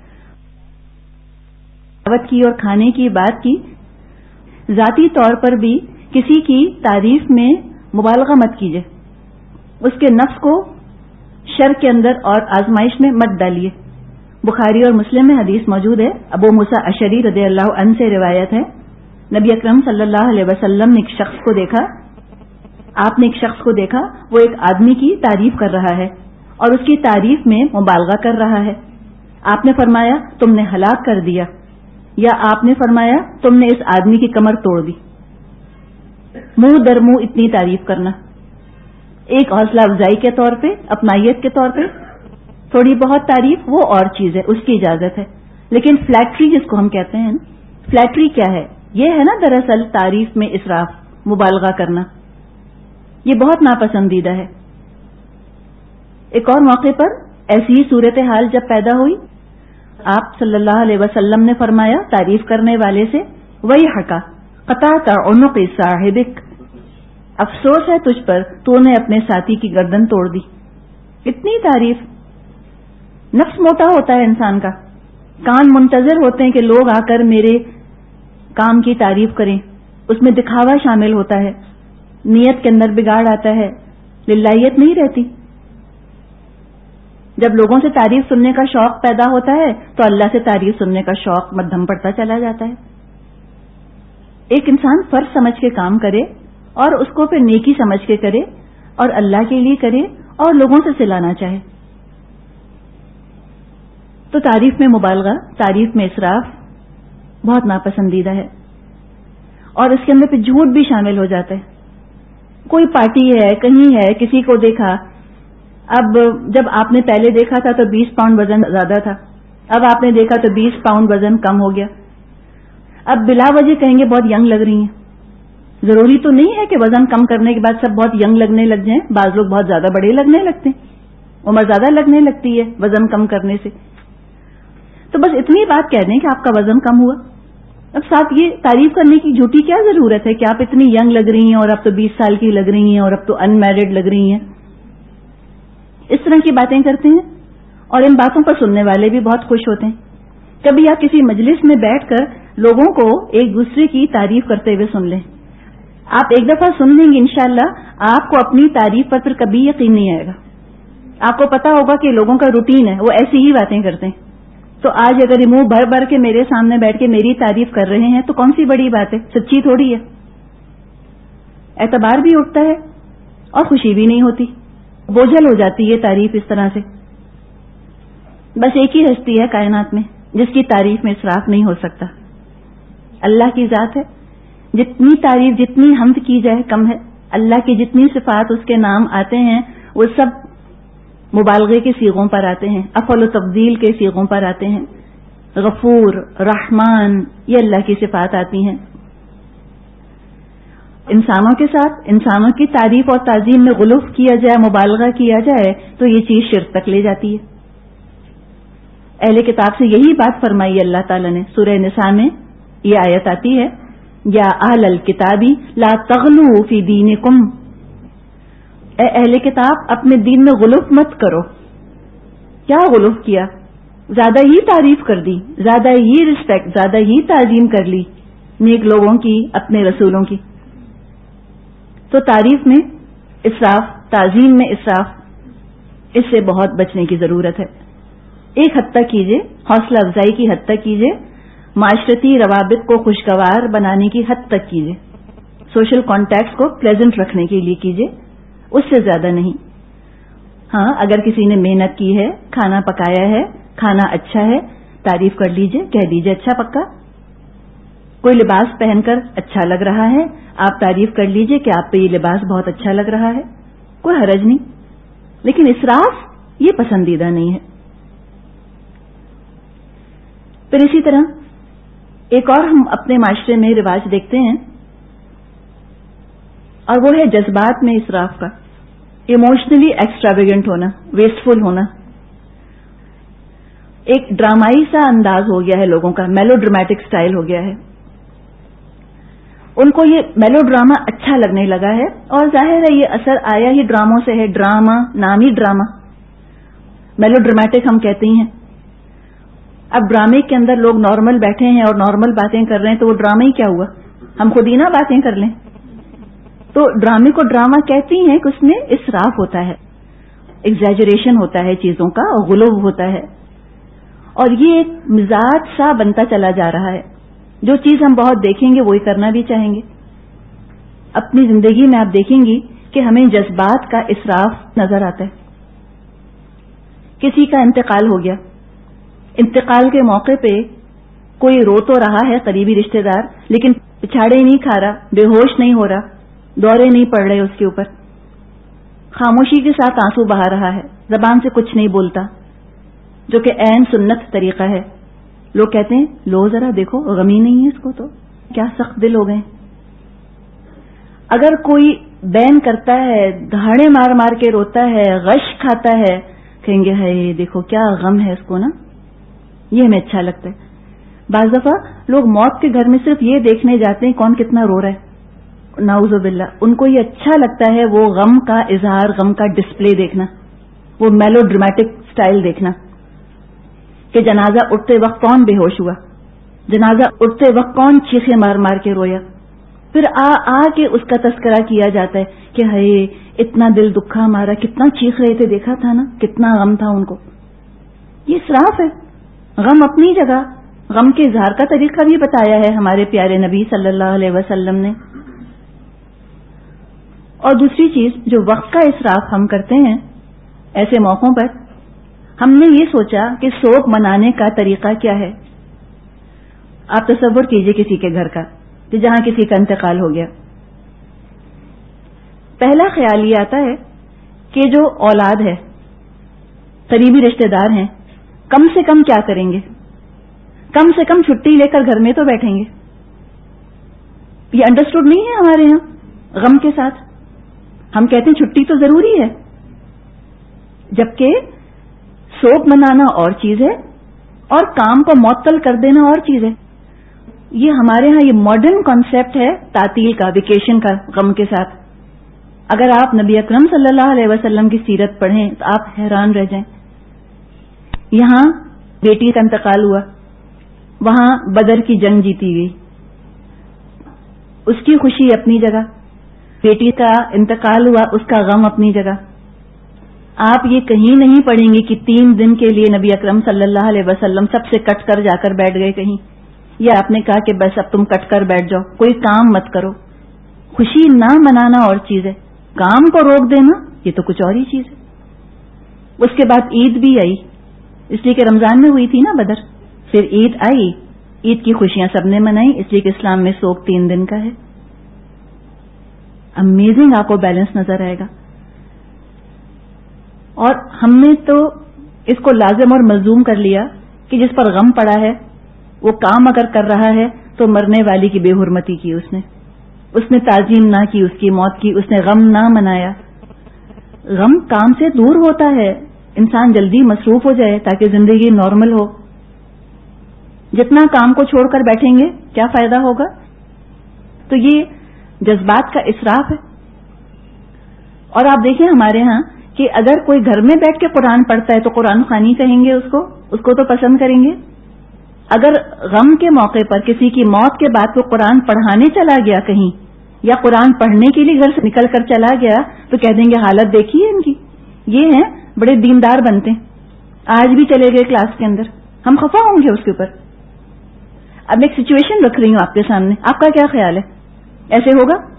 ذاتی طور پر بھی کسی کی تعریف میں مبالغہ مت کیجیے, اس کے نفس کو شر کے اندر اور آزمائش میں مت ڈالیے. بخاری اور مسلم میں حدیث موجود ہے, ابو موسیٰ اشعری رضی اللہ عنہ سے روایت ہے, نبی اکرم صلی اللہ علیہ وسلم نے ایک شخص کو دیکھا, آپ نے ایک شخص کو دیکھا, وہ ایک آدمی کی تعریف کر رہا ہے اور اس کی تعریف میں مبالغہ کر رہا ہے. آپ نے فرمایا تم نے ہلاک کر دیا, یا آپ نے فرمایا تم نے اس آدمی کی کمر توڑ دی. منہ در منہ اتنی تعریف کرنا ایک حوصلہ افزائی کے طور پہ, اپنائیت کے طور پہ تھوڑی بہت تعریف وہ اور چیز ہے, اس کی اجازت ہے. لیکن فلیٹری جس کو ہم کہتے ہیں, فلیٹری کیا ہے؟ یہ ہے نا دراصل تعریف میں اسراف, مبالغہ کرنا. یہ بہت ناپسندیدہ ہے. ایک اور موقع پر ایسی ہی صورتحال جب پیدا ہوئی, آپ صلی اللہ علیہ وسلم نے فرمایا تعریف کرنے والے سے, وہی حقا قطعت عنق صاحبک, افسوس ہے تجھ پر, تو نے اپنے ساتھی کی گردن توڑ دی. اتنی تعریف. نفس موٹا ہوتا ہے انسان کا, کان منتظر ہوتے ہیں کہ لوگ آ کر میرے کام کی تعریف کریں, اس میں دکھاوا شامل ہوتا ہے, نیت کے اندر بگاڑ آتا ہے, للہیت نہیں رہتی. جب لوگوں سے تعریف سننے کا شوق پیدا ہوتا ہے تو اللہ سے تعریف سننے کا شوق مدھم پڑتا چلا جاتا ہے. ایک انسان فرض سمجھ کے کام کرے اور اس کو پھر نیکی سمجھ کے کرے اور اللہ کے لیے کرے اور لوگوں سے سلانا چاہے. تو تعریف میں مبالغہ، تعریف میں اسراف بہت ناپسندیدہ ہے، اور اس کے اندر پھر جھوٹ بھی شامل ہو جاتا ہے. کوئی پارٹی ہے، کہیں ہے، کسی کو دیکھا، اب جب آپ نے پہلے دیکھا تھا تو 20 پاؤنڈ وزن زیادہ تھا، اب آپ نے دیکھا تو 20 پاؤنڈ وزن کم ہو گیا. اب بلا وجہ کہیں گے بہت ینگ لگ رہی ہیں. ضروری تو نہیں ہے کہ وزن کم کرنے کے بعد سب بہت ینگ لگنے لگ جائیں. بعض لوگ بہت زیادہ بڑے لگنے لگتے ہیں، عمر زیادہ لگنے لگتی ہے وزن کم کرنے سے. تو بس اتنی بات کہہ دیں کہ آپ کا وزن کم ہوا. اب ساتھ یہ تعریف کرنے کی جھوٹی کیا ضرورت ہے کہ آپ اتنی ینگ لگ رہی ہیں اور اب تو 20 سال کی لگ رہی ہیں اور اب تو ان میرڈ لگ رہی ہیں. اس طرح کی باتیں کرتے ہیں اور ان باتوں پر سننے والے بھی بہت خوش ہوتے ہیں. کبھی آپ کسی مجلس میں بیٹھ کر لوگوں کو ایک دوسرے کی تعریف کرتے ہوئے سن لیں. آپ ایک دفعہ سن لیں گے انشاءاللہ آپ کو اپنی تعریف پر پھر کبھی یقین نہیں آئے گا. آپ کو پتا ہوگا کہ لوگوں کا روٹین ہے، وہ ایسی ہی باتیں کرتے ہیں. تو آج اگر یہ منہ بھر بھر کے میرے سامنے بیٹھ کے میری تعریف کر رہے ہیں تو کون سی بڑی بات ہے؟ سچی تھوڑی ہے. اعتبار بھی اٹھتا ہے اور خوشی بھی نہیں ہوتی، بوجھل ہو جاتی ہے تعریف اس طرح سے. بس ایک ہی ہستی ہے کائنات میں جس کی تعریف میں اسراف نہیں ہو سکتا، اللہ کی ذات ہے. جتنی تعریف، جتنی حمد کی جائے کم ہے. اللہ کی جتنی صفات، اس کے نام آتے ہیں وہ سب مبالغے کے صیغوں پر آتے ہیں، افعل و تفضیل کے صیغوں پر آتے ہیں. غفور، رحمان، یہ اللہ کی صفات آتی ہیں. انسانوں کے ساتھ انسانوں کی تعریف اور تعظیم میں غلو کیا جائے، مبالغہ کیا جائے تو یہ چیز شرک تک لے جاتی ہے. اہل کتاب سے یہی بات فرمائی اللہ تعالیٰ نے. سورہ نساء میں یہ آیت آتی ہے، یا اہل الکتابی لا تغلوا فی دینکم، اے اہل کتاب اپنے دین میں غلو مت کرو. کیا غلو کیا؟ زیادہ ہی تعریف کر دی، زیادہ ہی رسپیکٹ، زیادہ ہی تعظیم کر لی نیک لوگوں کی، اپنے رسولوں کی. تو تعریف میں اسراف، تعظیم میں اسراف، اس سے بہت بچنے کی ضرورت ہے. ایک حد تک کیجیے، حوصلہ افزائی کی حد تک کیجیے، معاشرتی روابط کو خوشگوار بنانے کی حد تک کیجیے، سوشل کانٹیکٹس کو پلیزنٹ رکھنے کے لیے کیجیے، اس سے زیادہ نہیں. ہاں اگر کسی نے محنت کی ہے، کھانا پکایا ہے، کھانا اچھا ہے، تعریف کر لیجیے، کہہ دیجیے اچھا پکا. کوئی لباس پہن کر اچھا لگ رہا ہے، آپ تعریف کر لیجیے کہ آپ پہ یہ لباس بہت اچھا لگ رہا ہے، کوئی حرج نہیں. لیکن اسراف یہ پسندیدہ نہیں ہے. پھر اسی طرح ایک اور ہم اپنے معاشرے میں رواج دیکھتے ہیں اور وہ ہے جذبات میں اسراف کا. ایموشنلی ایکسٹراویگنٹ ہونا، ویسٹفل ہونا. ایک ڈرامائی سا انداز ہو گیا ہے لوگوں کا، میلو ڈرامیٹک سٹائل ہو گیا ہے. ان کو یہ میلو ڈراما اچھا لگنے لگا ہے اور ظاہر ہے یہ اثر آیا ہی ڈراموں سے ہے. ڈراما نام ہی ڈراما، میلو ڈرامیٹک ہم کہتے ہیں. اب ڈرامے کے اندر لوگ نارمل بیٹھے ہیں اور نارمل باتیں کر رہے ہیں تو وہ ڈرامہ ہی کیا ہوا؟ ہم خود ہی نہ باتیں کر لیں. تو ڈرامے کو ڈراما کہتی ہیں کہ اس میں اسراف ہوتا ہے، ایگزیجریشن ہوتا ہے چیزوں کا اور غلو ہوتا ہے. اور یہ ایک مزاج سا بنتا چلا جا رہا ہے. جو چیز ہم بہت دیکھیں گے وہی کرنا بھی چاہیں گے. اپنی زندگی میں آپ دیکھیں گی کہ ہمیں جذبات کا اسراف نظر آتا ہے. کسی کا انتقال ہو گیا، انتقال کے موقع پہ کوئی رو تو رہا ہے قریبی رشتہ دار، لیکن پچھاڑے نہیں کھا رہا، بے ہوش نہیں ہو رہا، دورے نہیں پڑ رہے اس کے اوپر، خاموشی کے ساتھ آنسو بہا رہا ہے، زبان سے کچھ نہیں بولتا، جو کہ عین سنت طریقہ ہے. لوگ کہتے ہیں لو ذرا دیکھو غمی نہیں ہے اس کو، تو کیا سخت دل ہو گئے. اگر کوئی بین کرتا ہے، دھاڑے مار مار کے روتا ہے، غش کھاتا ہے، کہیں گے ہے دیکھو کیا غم ہے اس کو نا. یہ ہمیں اچھا لگتا ہے. بعض دفعہ لوگ موت کے گھر میں صرف یہ دیکھنے جاتے ہیں کون کتنا رو رہا ہے. نعوذ باللہ، ان کو یہ اچھا لگتا ہے وہ غم کا اظہار، غم کا ڈسپلے دیکھنا، وہ میلو ڈرامیٹک سٹائل دیکھنا کہ جنازہ اٹھتے وقت کون بے ہوش ہوا، جنازہ اٹھتے وقت کون چیخے مار مار کے رویا. پھر آ کے اس کا تذکرہ کیا جاتا ہے کہ ہائے اتنا دل دکھا ہمارا، کتنا چیخ رہے تھے، دیکھا تھا نا کتنا غم تھا ان کو. یہ اسراف ہے. غم اپنی جگہ، غم کے اظہار کا طریقہ بھی بتایا ہے ہمارے پیارے نبی صلی اللہ علیہ وسلم نے. اور دوسری چیز جو وقت کا اسراف ہم کرتے ہیں ایسے موقعوں پر، ہم نے یہ سوچا کہ سوگ منانے کا طریقہ کیا ہے. آپ تصور کیجئے کسی کے گھر کا کہ جہاں کسی کا انتقال ہو گیا. پہلا خیال یہ آتا ہے کہ جو اولاد ہے، قریبی رشتہ دار ہیں، کم سے کم کیا کریں گے؟ کم سے کم چھٹی لے کر گھر میں تو بیٹھیں گے. یہ انڈرسٹوڈ نہیں ہے ہمارے ہاں غم کے ساتھ. ہم کہتے ہیں چھٹی تو ضروری ہے، جبکہ سوگ منانا اور چیز ہے اور کام کو معطل کر دینا اور چیز ہے. یہ ہمارے ہاں یہ ماڈرن کانسیپٹ ہے تعطیل کا، ویکیشن کا غم کے ساتھ. اگر آپ نبی اکرم صلی اللہ علیہ وسلم کی سیرت پڑھیں تو آپ حیران رہ جائیں. یہاں بیٹی کا انتقال ہوا، وہاں بدر کی جنگ جیتی گئی، اس کی خوشی اپنی جگہ، بیٹی کا انتقال ہوا اس کا غم اپنی جگہ. آپ یہ کہیں نہیں پڑھیں گے کہ 3 دن کے لیے نبی اکرم صلی اللہ علیہ وسلم سب سے کٹ کر جا کر بیٹھ گئے کہیں، یا آپ نے کہا کہ بس اب تم کٹ کر بیٹھ جاؤ، کوئی کام مت کرو. خوشی نہ منانا اور چیز ہے، کام کو روک دینا یہ تو کچھ اور ہی چیز ہے. اس کے بعد عید بھی آئی، اس لیے کہ رمضان میں ہوئی تھی نا بدر. پھر عید آئی، عید کی خوشیاں سب نے منائی، اس لیے کہ اسلام میں سوگ 3 دن کا ہے. امیزنگ آپ کو بیلنس نظر آئے گا. اور ہم نے تو اس کو لازم اور ملزوم کر لیا کہ جس پر غم پڑا ہے وہ کام اگر کر رہا ہے تو مرنے والی کی بے حرمتی کی، اس نے تعظیم نہ کی، اس کی موت کی، اس نے غم نہ منایا. غم کام سے دور ہوتا ہے، انسان جلدی مصروف ہو جائے تاکہ زندگی نارمل ہو. جتنا کام کو چھوڑ کر بیٹھیں گے کیا فائدہ ہوگا؟ تو یہ جذبات کا اسراف ہے. اور آپ دیکھیں ہمارے ہاں کہ اگر کوئی گھر میں بیٹھ کے قرآن پڑھتا ہے تو قرآن خوانی کہیں گے، اس کو تو پسند کریں گے. اگر غم کے موقع پر کسی کی موت کے بعد وہ قرآن پڑھانے چلا گیا کہیں، یا قرآن پڑھنے کے لیے گھر سے نکل کر چلا گیا، تو کہہ دیں گے حالت دیکھیے ان کی، یہ ہیں بڑے دیندار بنتے ہیں، آج بھی چلے گئے کلاس کے اندر. ہم خفا ہوں گے اس کے اوپر. اب ایک سچویشن رکھ رہی ہوں آپ کے سامنے، آپ کا کیا خیال ہے؟ ایسے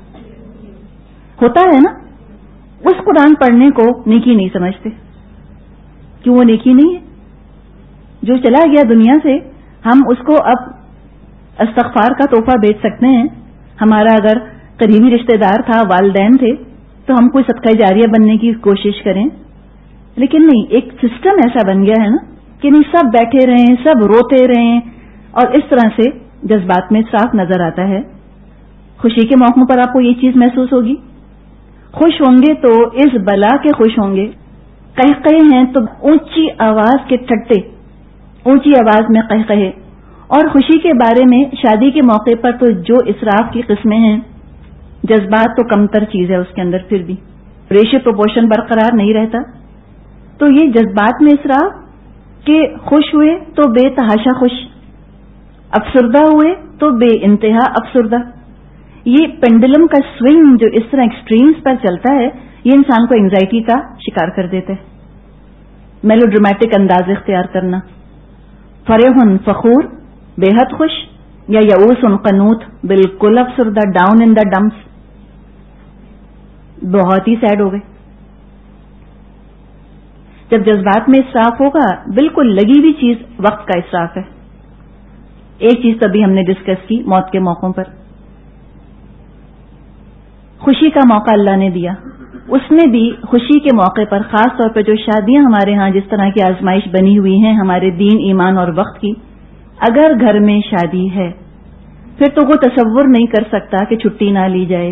ہوتا ہے نا؟ اس قرآن پڑھنے کو نیکی نہیں سمجھتے. کیوں وہ نیکی نہیں ہے؟ جو چلا گیا دنیا سے، ہم اس کو اب استغفار کا تحفہ بیچ سکتے ہیں. ہمارا اگر قریبی رشتہ دار تھا، والدین تھے، تو ہم کوئی صدقہ جاریہ بننے کی کوشش کریں. لیکن نہیں، ایک سسٹم ایسا بن گیا ہے نا کہ نہیں، سب بیٹھے رہیں، سب روتے رہیں، اور اس طرح سے جذبات میں صاف نظر آتا ہے. خوشی کے موقعوں پر آپ کو یہ چیز محسوس ہوگی. خوش ہوں گے تو اس بلا کے خوش ہوں گے. قہقہے ہیں تو اونچی آواز کے ٹھٹے، اونچی آواز میں قہقہے. اور خوشی کے بارے میں شادی کے موقع پر تو جو اسراف کی قسمیں ہیں، جذبات تو کمتر چیز ہے اس کے اندر، پھر بھی ریشو پروپورشن برقرار نہیں رہتا. تو یہ جذبات میں اسراف کہ خوش ہوئے تو بے تحاشا خوش، افسردہ ہوئے تو بے انتہا افسردہ. یہ پینڈولم کا سوئنگ جو اس طرح ایکسٹریمز پر چلتا ہے، یہ انسان کو اینگزائٹی کا شکار کر دیتا ہے. میلو ڈرامیٹک انداز اختیار کرنا، فرح فخور بے حد خوش، یا یئوس قنوط بالکل افسردہ، ڈاؤن ان دا ڈمپس، بہت ہی سیڈ ہو گئے. جب جذبات میں اسراف ہوگا، بالکل لگی ہوئی چیز وقت کا اسراف ہے. ایک چیز تبھی ہم نے ڈسکس کی موت کے موقعوں پر. خوشی کا موقع اللہ نے دیا، اس میں بھی خوشی کے موقع پر خاص طور پہ جو شادیاں ہمارے ہاں جس طرح کی آزمائش بنی ہوئی ہیں ہمارے دین، ایمان اور وقت کی، اگر گھر میں شادی ہے پھر تو وہ تصور نہیں کر سکتا کہ چھٹی نہ لی جائے.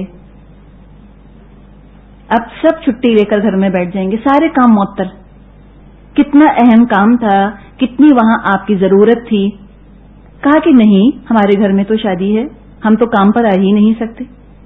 اب سب چھٹی لے کر گھر میں بیٹھ جائیں گے، سارے کام معطل. کتنا اہم کام تھا، کتنی وہاں آپ کی ضرورت تھی. کہا کہ نہیں، ہمارے گھر میں تو شادی ہے، ہم تو کام پر آ ہی نہیں سکتے.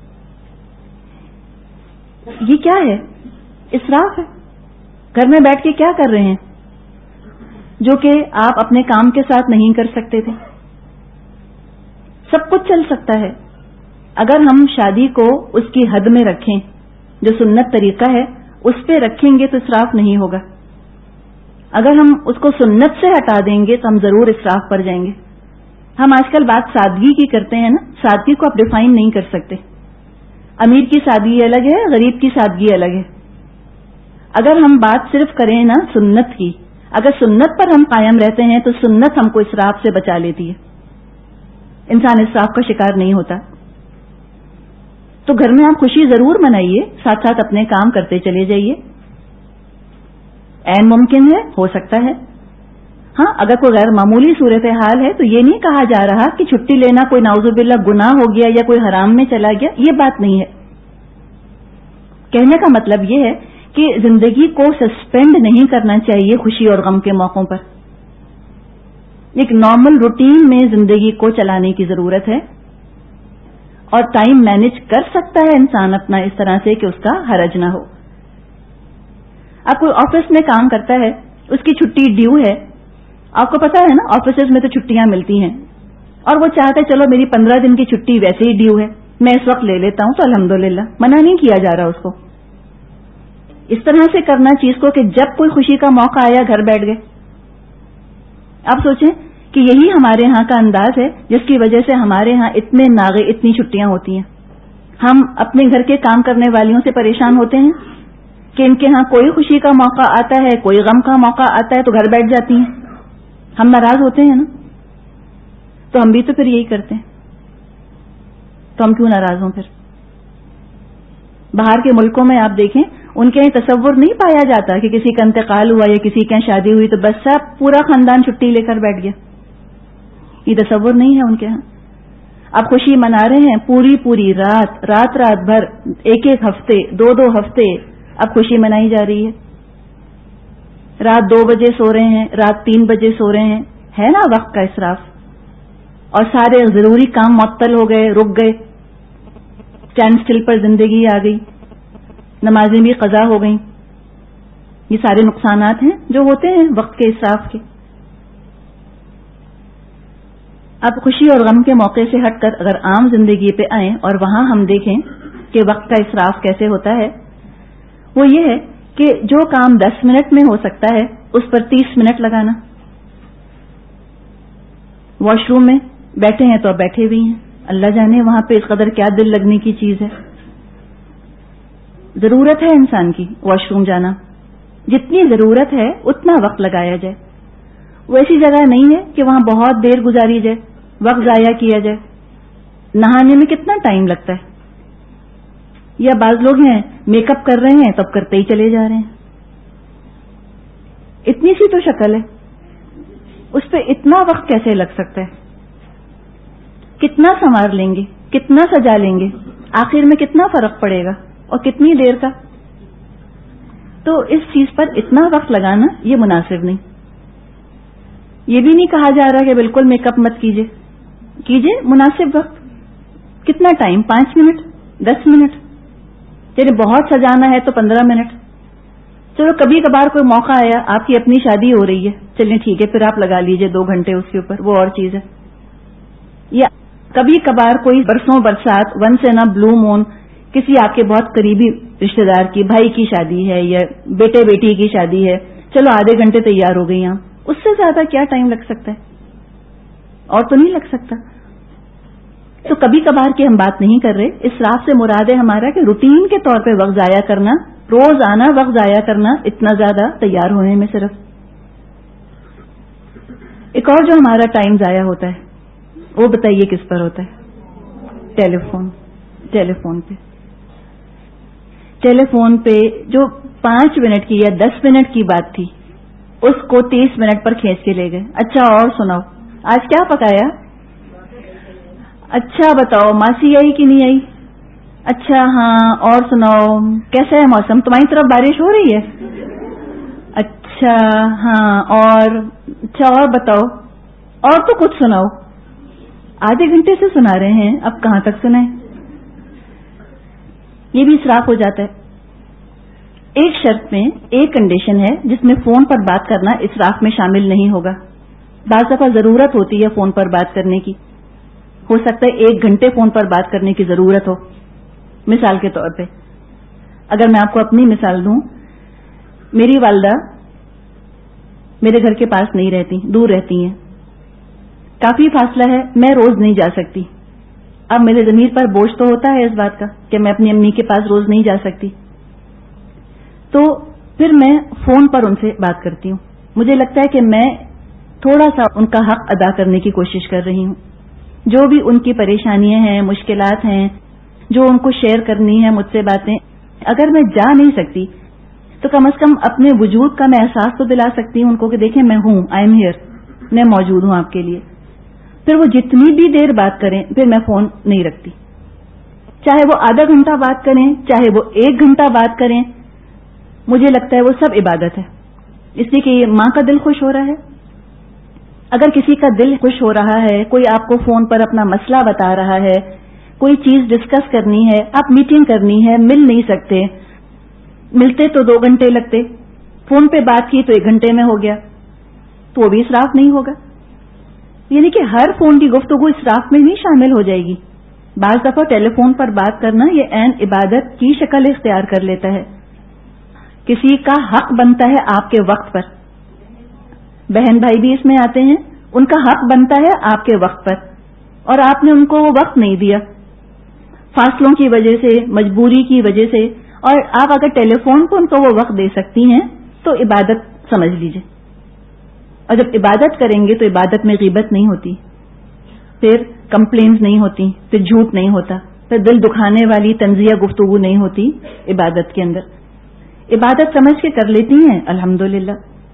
یہ کیا ہے؟ اسراف ہے. گھر میں بیٹھ کے کیا کر رہے ہیں جو کہ آپ اپنے کام کے ساتھ نہیں کر سکتے تھے؟ سب کچھ چل سکتا ہے اگر ہم شادی کو اس کی حد میں رکھیں، جو سنت طریقہ ہے اس پہ رکھیں گے تو اسراف نہیں ہوگا. اگر ہم اس کو سنت سے ہٹا دیں گے تو ہم ضرور اسراف پر جائیں گے. ہم آج کل بات سادگی کی کرتے ہیں نا، سادگی کو آپ ڈیفائن نہیں کر سکتے. امیر کی سادگی الگ ہے، غریب کی سادگی الگ ہے. اگر ہم بات صرف کریں نا سنت کی، اگر سنت پر ہم قائم رہتے ہیں تو سنت ہم کو اسراف سے بچا لیتی ہے. انسان اسراف کا شکار نہیں ہوتا. تو گھر میں آپ خوشی ضرور منائیے، ساتھ ساتھ اپنے کام کرتے چلے جائیے. عین ممکن ہے، ہو سکتا ہے. ہاں، اگر کوئی غیر معمولی صورتحال ہے تو یہ نہیں کہا جا رہا کہ چھٹی لینا کوئی نعوذ باللہ گناہ ہو گیا یا کوئی حرام میں چلا گیا، یہ بات نہیں ہے. کہنے کا مطلب یہ ہے کہ زندگی کو سسپینڈ نہیں کرنا چاہیے خوشی اور غم کے موقعوں پر. ایک نارمل روٹین میں زندگی کو چلانے کی ضرورت ہے، اور ٹائم مینج کر سکتا ہے انسان اپنا اس طرح سے کہ اس کا حرج نہ ہو. اب کوئی آفس میں کام کرتا ہے، اس کی چھٹی ڈیو ہے. آپ کو پتا ہے نا آفیسز میں تو چھٹیاں ملتی ہیں، اور وہ چاہتا ہے چلو میری 15 دن کی چھٹی ویسے ہی ڈیو ہے، میں اس وقت لے لیتا ہوں تو الحمدللہ، منع نہیں کیا جا رہا اس کو. اس طرح سے کرنا چیز کو کہ جب کوئی خوشی کا موقع آیا گھر بیٹھ گئے. آپ سوچیں کہ یہی ہمارے ہاں کا انداز ہے جس کی وجہ سے ہمارے ہاں اتنے ناغے، اتنی چھٹیاں ہوتی ہیں. ہم اپنے گھر کے کام کرنے والیوں سے پریشان ہوتے ہیں کہ ان کے ہاں کوئی خوشی کا موقع آتا ہے، کوئی غم کا موقع آتا ہے تو گھر بیٹھ جاتی ہیں. ہم ناراض ہوتے ہیں نا، تو ہم بھی تو پھر یہی کرتے ہیں. تو ہم کیوں ناراض ہوں پھر؟ باہر کے ملکوں میں آپ دیکھیں، ان کے یہاں تصور نہیں پایا جاتا کہ کسی کا انتقال ہوا یا کسی کے یہاں شادی ہوئی تو بس سب پورا خاندان چھٹی لے کر بیٹھ گیا. یہ تصور نہیں ہے ان کے ہاں. اب خوشی منا رہے ہیں پوری پوری رات، رات رات بھر، ایک ایک ہفتے، دو دو ہفتے اب خوشی منائی جا رہی ہے. رات 2 بجے سو رہے ہیں، رات 3 بجے سو رہے ہیں. ہے نا وقت کا اسراف. اور سارے ضروری کام معطل ہو گئے، رک گئے، اسٹینڈ اسٹل پر زندگی آ گئی، نمازیں بھی قضا ہو گئیں. یہ سارے نقصانات ہیں جو ہوتے ہیں وقت کے اسراف کے. اب خوشی اور غم کے موقع سے ہٹ کر اگر عام زندگی پہ آئیں اور وہاں ہم دیکھیں کہ وقت کا اسراف کیسے ہوتا ہے، وہ یہ ہے کہ جو کام 10 منٹ میں ہو سکتا ہے اس پر 30 منٹ لگانا. واش روم میں بیٹھے ہیں تو اب بیٹھے بھی ہیں، اللہ جانے وہاں پہ اس قدر کیا دل لگنے کی چیز ہے. ضرورت ہے انسان کی واش روم جانا، جتنی ضرورت ہے اتنا وقت لگایا جائے. وہ ایسی جگہ نہیں ہے کہ وہاں بہت دیر گزاری جائے، وقت ضائع کیا جائے. نہانے میں کتنا ٹائم لگتا ہے، یا بعض لوگ ہیں میک اپ کر رہے ہیں تب کرتے ہی چلے جا رہے ہیں. اتنی سی تو شکل ہے، اس پہ اتنا وقت کیسے لگ سکتا ہے؟ کتنا سنوار لیں گے، کتنا سجا لیں گے، آخر میں کتنا فرق پڑے گا اور کتنی دیر کا؟ تو اس چیز پر اتنا وقت لگانا یہ مناسب نہیں. یہ بھی نہیں کہا جا رہا کہ بالکل میک اپ مت کیجیے مناسب وقت. کتنا ٹائم؟ 5 منٹ، 10 منٹ، یعنی بہت سجانا ہے تو 15 منٹ. چلو کبھی کبھار کوئی موقع آیا، آپ کی اپنی شادی ہو رہی ہے، چلیں ٹھیک ہے پھر آپ لگا لیجئے 2 گھنٹے اس کے اوپر، وہ اور چیز ہے. یا کبھی کبھار کوئی برسوں برسات، ونس ان اے بلو مون، کسی آپ کے بہت قریبی رشتہ دار کی، بھائی کی شادی ہے یا بیٹے بیٹی کی شادی ہے، چلو آدھے گھنٹے تیار ہو گئی آپ. اس سے زیادہ کیا ٹائم لگ سکتا ہے؟ اور تو نہیں لگ سکتا. تو کبھی کبھار کی ہم بات نہیں کر رہے. اسراف سے مراد ہے ہمارا کہ روٹین کے طور پہ وقت ضائع کرنا، روزانہ وقت ضائع کرنا اتنا زیادہ تیار ہونے میں صرف. ایک اور جو ہمارا ٹائم ضائع ہوتا ہے وہ بتائیے کس پر ہوتا ہے؟ ٹیلی فون پہ جو 5 منٹ کی یا 10 منٹ کی بات تھی اس کو 30 منٹ پر کھینچ کے لے گئے. اچھا اور سناؤ آج کیا پکایا؟ اچھا بتاؤ ماسی آئی کہ نہیں آئی؟ اچھا ہاں اور سناؤ کیسا ہے موسم؟ تمہاری طرف بارش ہو رہی ہے؟ اچھا ہاں اور اچھا اور بتاؤ، اور تو کچھ سناؤ. آدھے گھنٹے سے سنا رہے ہیں، اب کہاں تک سنیں؟ یہ بھی اسراف ہو جاتا ہے. ایک شرط میں، ایک کنڈیشن ہے جس میں فون پر بات کرنا اسراف میں شامل نہیں ہوگا. بعض دفعہ ضرورت ہوتی ہے فون پر بات کرنے کی، ہو سکتا ہے 1 گھنٹے فون پر بات کرنے کی ضرورت ہو. مثال کے طور پہ اگر میں آپ کو اپنی مثال دوں، میری والدہ میرے گھر کے پاس نہیں رہتی، دور رہتی ہیں، کافی فاصلہ ہے، میں روز نہیں جا سکتی. اب میرے ضمیر پر بوجھ تو ہوتا ہے اس بات کا کہ میں اپنی امی کے پاس روز نہیں جا سکتی، تو پھر میں فون پر ان سے بات کرتی ہوں. مجھے لگتا ہے کہ میں تھوڑا سا ان کا حق ادا کرنے کی کوشش کر رہی ہوں. جو بھی ان کی پریشانیاں ہیں، مشکلات ہیں، جو ان کو شیئر کرنی ہے مجھ سے باتیں، اگر میں جا نہیں سکتی تو کم از کم اپنے وجود کا میں احساس تو دلا سکتی ہوں ان کو کہ دیکھیں میں ہوں، آئی ایم ہیئر، میں موجود ہوں آپ کے لیے. پھر وہ جتنی بھی دیر بات کریں پھر میں فون نہیں رکھتی، چاہے وہ آدھا گھنٹہ بات کریں، چاہے وہ 1 گھنٹہ بات کریں. مجھے لگتا ہے وہ سب عبادت ہے، اس لیے کہ یہ ماں کا دل خوش ہو رہا ہے. اگر کسی کا دل خوش ہو رہا ہے، کوئی آپ کو فون پر اپنا مسئلہ بتا رہا ہے، کوئی چیز ڈسکس کرنی ہے، آپ میٹنگ کرنی ہے، مل نہیں سکتے، ملتے تو 2 گھنٹے لگتے، فون پہ بات کی تو 1 گھنٹے میں ہو گیا، تو وہ بھی اسراف نہیں ہوگا. یعنی کہ ہر فون کی گفتگو اسراف میں نہیں شامل ہو جائے گی. بعض دفعہ ٹیلی فون پر بات کرنا یہ عین عبادت کی شکل اختیار کر لیتا ہے. کسی کا حق بنتا ہے آپ کے وقت پر، بہن بھائی بھی اس میں آتے ہیں، ان کا حق بنتا ہے آپ کے وقت پر، اور آپ نے ان کو وہ وقت نہیں دیا فاصلوں کی وجہ سے، مجبوری کی وجہ سے. اور آپ اگر ٹیلی فون کو ان کو وہ وقت دے سکتی ہیں تو عبادت سمجھ لیجئے. اور جب عبادت کریں گے تو عبادت میں غیبت نہیں ہوتی، پھر کمپلینز نہیں ہوتی، پھر جھوٹ نہیں ہوتا، پھر دل دکھانے والی طنزیہ گفتگو نہیں ہوتی. عبادت کے اندر عبادت سمجھ کے کر لیتی ہیں الحمدللہ.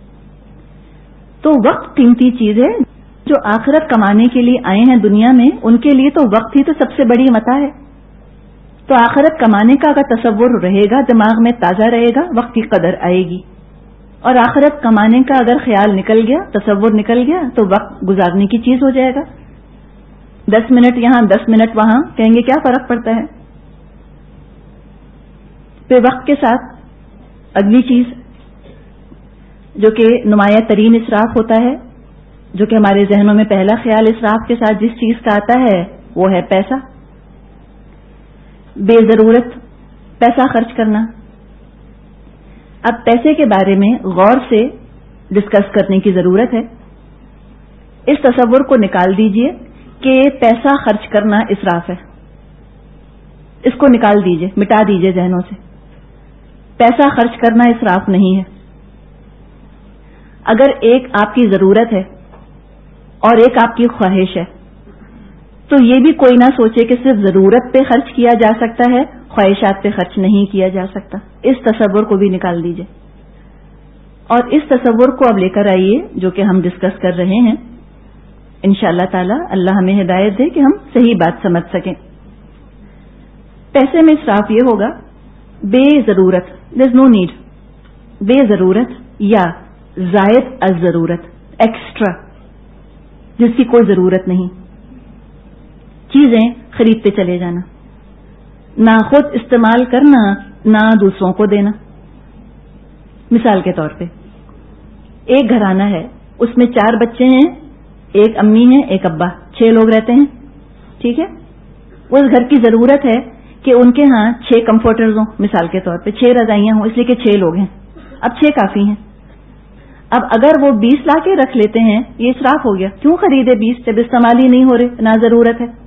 تو وقت قیمتی چیز ہے. جو آخرت کمانے کے لیے آئے ہیں دنیا میں، ان کے لیے تو وقت ہی تو سب سے بڑی متاع ہے. تو آخرت کمانے کا اگر تصور رہے گا، دماغ میں تازہ رہے گا، وقت کی قدر آئے گی. اور آخرت کمانے کا اگر خیال نکل گیا، تصور نکل گیا، تو وقت گزارنے کی چیز ہو جائے گا. 10 منٹ یہاں 10 منٹ وہاں، کہیں گے کیا فرق پڑتا ہے. پھر وقت کے ساتھ اگلی چیز جو کہ نمایاں ترین اسراف ہوتا ہے، جو کہ ہمارے ذہنوں میں پہلا خیال اسراف کے ساتھ جس چیز کا آتا ہے وہ ہے پیسہ. بے ضرورت پیسہ خرچ کرنا. اب پیسے کے بارے میں غور سے ڈسکس کرنے کی ضرورت ہے. اس تصور کو نکال دیجئے کہ پیسہ خرچ کرنا اسراف ہے. اس کو نکال دیجئے، مٹا دیجئے ذہنوں سے. پیسہ خرچ کرنا اسراف نہیں ہے. اگر ایک آپ کی ضرورت ہے اور ایک آپ کی خواہش ہے تو یہ بھی کوئی نہ سوچے کہ صرف ضرورت پہ خرچ کیا جا سکتا ہے، خواہشات پہ خرچ نہیں کیا جا سکتا. اس تصور کو بھی نکال دیجئے اور اس تصور کو اب لے کر آئیے جو کہ ہم ڈسکس کر رہے ہیں. انشاءاللہ تعالی اللہ ہمیں ہدایت دے کہ ہم صحیح بات سمجھ سکیں. پیسے میں اسراف یہ ہوگا بے ضرورت، دیر از نو نیڈ، بے ضرورت یا زائد از ضرورت، ایکسٹرا، جس کی کوئی ضرورت نہیں، چیزیں خریدتے چلے جانا، نہ خود استعمال کرنا نہ دوسروں کو دینا. مثال کے طور پہ ایک گھرانہ ہے، اس میں 4 بچے ہیں، ایک امی ہیں، ایک ابا، 6 لوگ رہتے ہیں. ٹھیک ہے، اس گھر کی ضرورت ہے کہ ان کے ہاں 6 کمفرٹرز ہوں، مثال کے طور پہ 6 رضائیاں ہوں، اس لیے کہ 6 لوگ ہیں. اب 6 کافی ہیں. اب اگر وہ 20 لا کے رکھ لیتے ہیں، یہ اسراف ہو گیا. کیوں خریدے 20 جب استعمال ہی نہیں ہو رہے، نہ ضرورت ہے.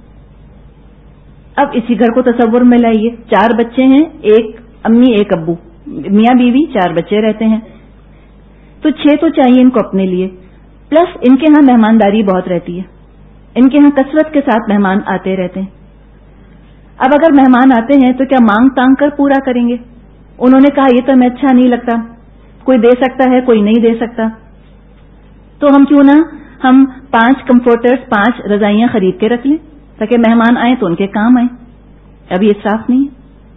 اب اسی گھر کو تصور میں لائیے، 4 بچے ہیں، ایک امی ایک ابو، میاں بیوی، 4 بچے رہتے ہیں. تو 6 تو چاہیے ان کو اپنے لیے، پلس ان کے ہاں مہمانداری بہت رہتی ہے، ان کے ہاں کثرت کے ساتھ مہمان آتے رہتے ہیں. اب اگر مہمان آتے ہیں تو کیا مانگ تانگ کر پورا کریں گے؟ انہوں نے کہا یہ تو ہمیں اچھا نہیں لگتا، کوئی دے سکتا ہے کوئی نہیں دے سکتا، تو ہم کیوں نہ ہم 5 کمفرٹرز 5 رضائیاں خرید کے رکھ لیں تاکہ مہمان آئیں تو ان کے کام آئیں. اب یہ صاف نہیں ہے.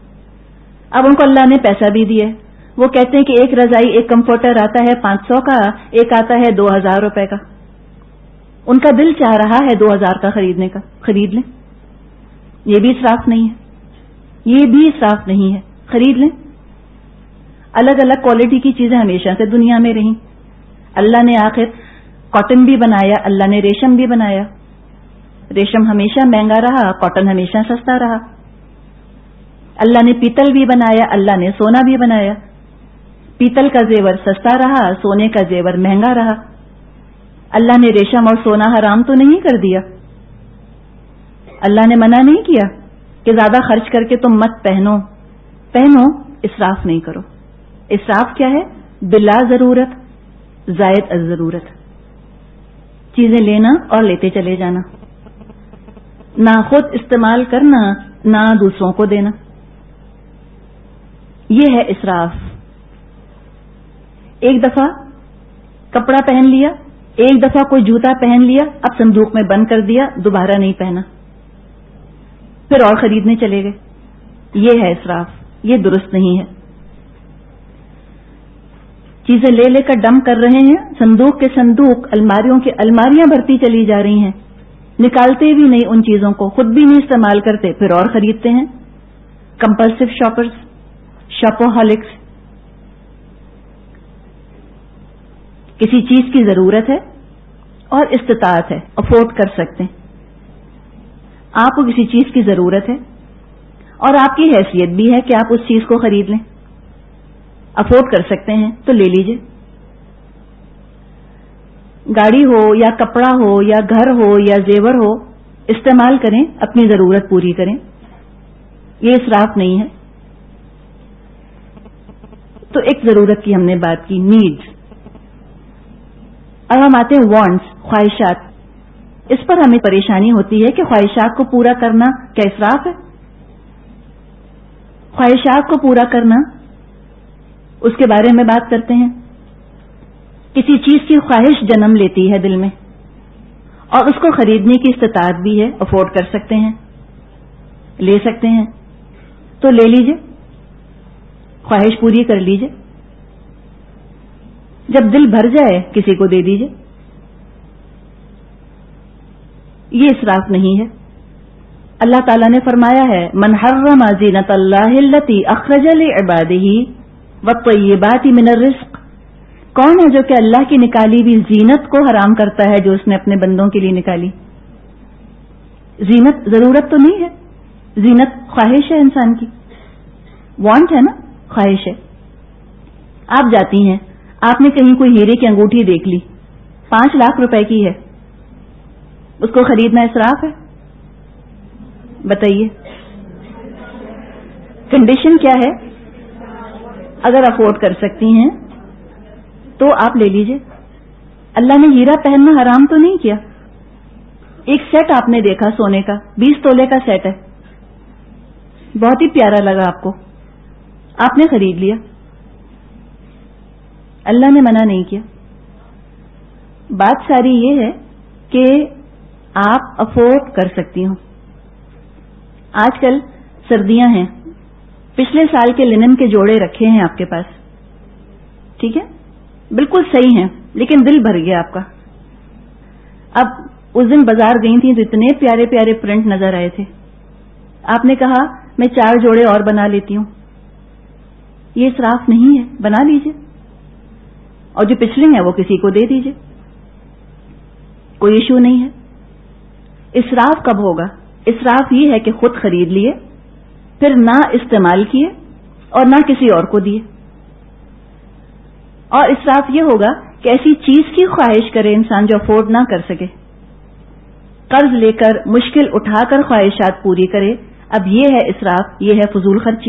اب ان کو اللہ نے پیسہ بھی دیا ہے، وہ کہتے ہیں کہ ایک رضائی ایک کمفرٹر آتا ہے 500 کا، ایک آتا ہے 2000 روپے کا. ان کا دل چاہ رہا ہے 2000 کا خریدنے کا، خرید لیں. یہ بھی اسراف نہیں ہے، یہ بھی اسراف نہیں ہے، خرید لیں. الگ الگ کوالٹی کی چیزیں ہمیشہ سے دنیا میں رہیں. اللہ نے آخر کاٹن بھی بنایا، اللہ نے ریشم بھی بنایا، रेशम हमेशा महंगा रहा, कॉटन हमेशा सस्ता रहा। अल्लाह ने पीतल भी बनाया, अल्लाह ने सोना भी बनाया। पीतल का जेवर सस्ता रहा, सोने का जेवर महंगा रहा। अल्लाह ने रेशम और सोना हराम तो नहीं कर दिया। अल्लाह ने मना नहीं किया कि ज्यादा खर्च करके तुम मत पहनो, पहनो, इसराफ नहीं करो। इसराफ क्या है? बिला जरूरत, जायद अज जरूरत, चीजें लेना और लेते चले जाना, ना खुद इस्तेमाल करना, ना दूसरों को देना, ये है इसराफ। एक दफा कपड़ा पहन लिया, एक दफा कोई जूता पहन लिया, अब संदूक में बंद कर दिया, दोबारा नहीं पहना, फिर और खरीदने चले गए, ये है इसराफ, ये दुरुस्त नहीं है। चीजें ले लेकर डम कर रहे हैं, संदूक के संदूक, अलमारियों की अलमारियां भरती चली जा रही हैं, निकालते भी नहीं उन चीजों को, खुद भी नहीं इस्तेमाल करते, फिर और खरीदते हैं। Compulsive shoppers, shopaholics. किसी चीज की जरूरत है और इस्तिताअत है, अफोर्ड कर सकते हैं। आपको किसी चीज की जरूरत है और आपकी हैसियत भी है कि आप उस चीज को खरीद लें, अफोर्ड कर सकते हैं तो ले लीजिए। गाड़ी हो या कपड़ा हो या घर हो या जेवर हो, इस्तेमाल करें, अपनी जरूरत पूरी करें, ये इसराफ नहीं है। तो एक जरूरत की हमने बात की, नीड्स। अब हम आते हैं वांट्स, ख्वाहिशात। इस पर हमें परेशानी होती है कि ख्वाहिशात को पूरा करना क्या इसराफ है? ख्वाहिशात को पूरा करना, उसके बारे में बात करते हैं। किसी चीज की ख्वाहिश जन्म लेती है दिल में और उसको खरीदने की इस्तिताअत भी है, अफोर्ड कर सकते हैं, ले सकते हैं, तो ले लीजिए, ख्वाहिश पूरी कर लीजिए। जब दिल भर जाए किसी को दे दीजिए, ये इसराफ नहीं है। अल्लाह ताला ने फरमाया है, मन हर्रमा ज़ीनतल्लाहिल्लती अखरज लिइबादिही वत्तय्यिबाति मिनर रिज़्क़। कौन है जो कि अल्लाह की निकाली हुई जीनत को हराम करता है, जो उसने अपने बंदों के लिए निकाली। जीनत जरूरत तो नहीं है, जीनत ख्वाहिश है इंसान की, वांट है ना, ख्वाहिश है। आप जाती हैं, आपने कहीं कोई हीरे की अंगूठी देख ली, 5 लाख रुपए की है, उसको खरीदना इसराफ है? बताइए, कंडीशन क्या है? अगर अफोर्ड कर सकती हैं तो आप ले लीजिए। अल्लाह ने हीरा पहनना हराम तो नहीं किया। एक सेट आपने देखा सोने का, 20 तोले का सेट है, बहुत ही प्यारा लगा आपको, आपने खरीद लिया, अल्लाह ने मना नहीं किया। बात सारी ये है कि आप अफोर्ड कर सकती हो। आजकल सर्दियां हैं, पिछले साल के लिनन के जोड़े रखे हैं आपके पास, ठीक है, बिल्कुल सही हैं, लेकिन दिल भर गया आपका। अब उस दिन बाजार गई थी तो इतने प्यारे प्यारे प्रिंट नजर आए थे, आपने कहा मैं 4 जोड़े और बना लेती हूं। ये इसराफ नहीं है, बना लीजिए, और जो पिछले हैं वो किसी को दे दीजिए, कोई इश्यू नहीं है। इसराफ कब होगा? इसराफ ये है कि खुद खरीद लिए, फिर ना इस्तेमाल किए और ना किसी और को दिए। और इसराफ ये होगा कि ऐसी चीज की ख्वाहिश करे इंसान जो अफोर्ड ना कर सके, कर्ज लेकर, मुश्किल उठाकर ख्वाहिशात पूरी करे। अब ये है इसराफ, ये है फजूल खर्ची।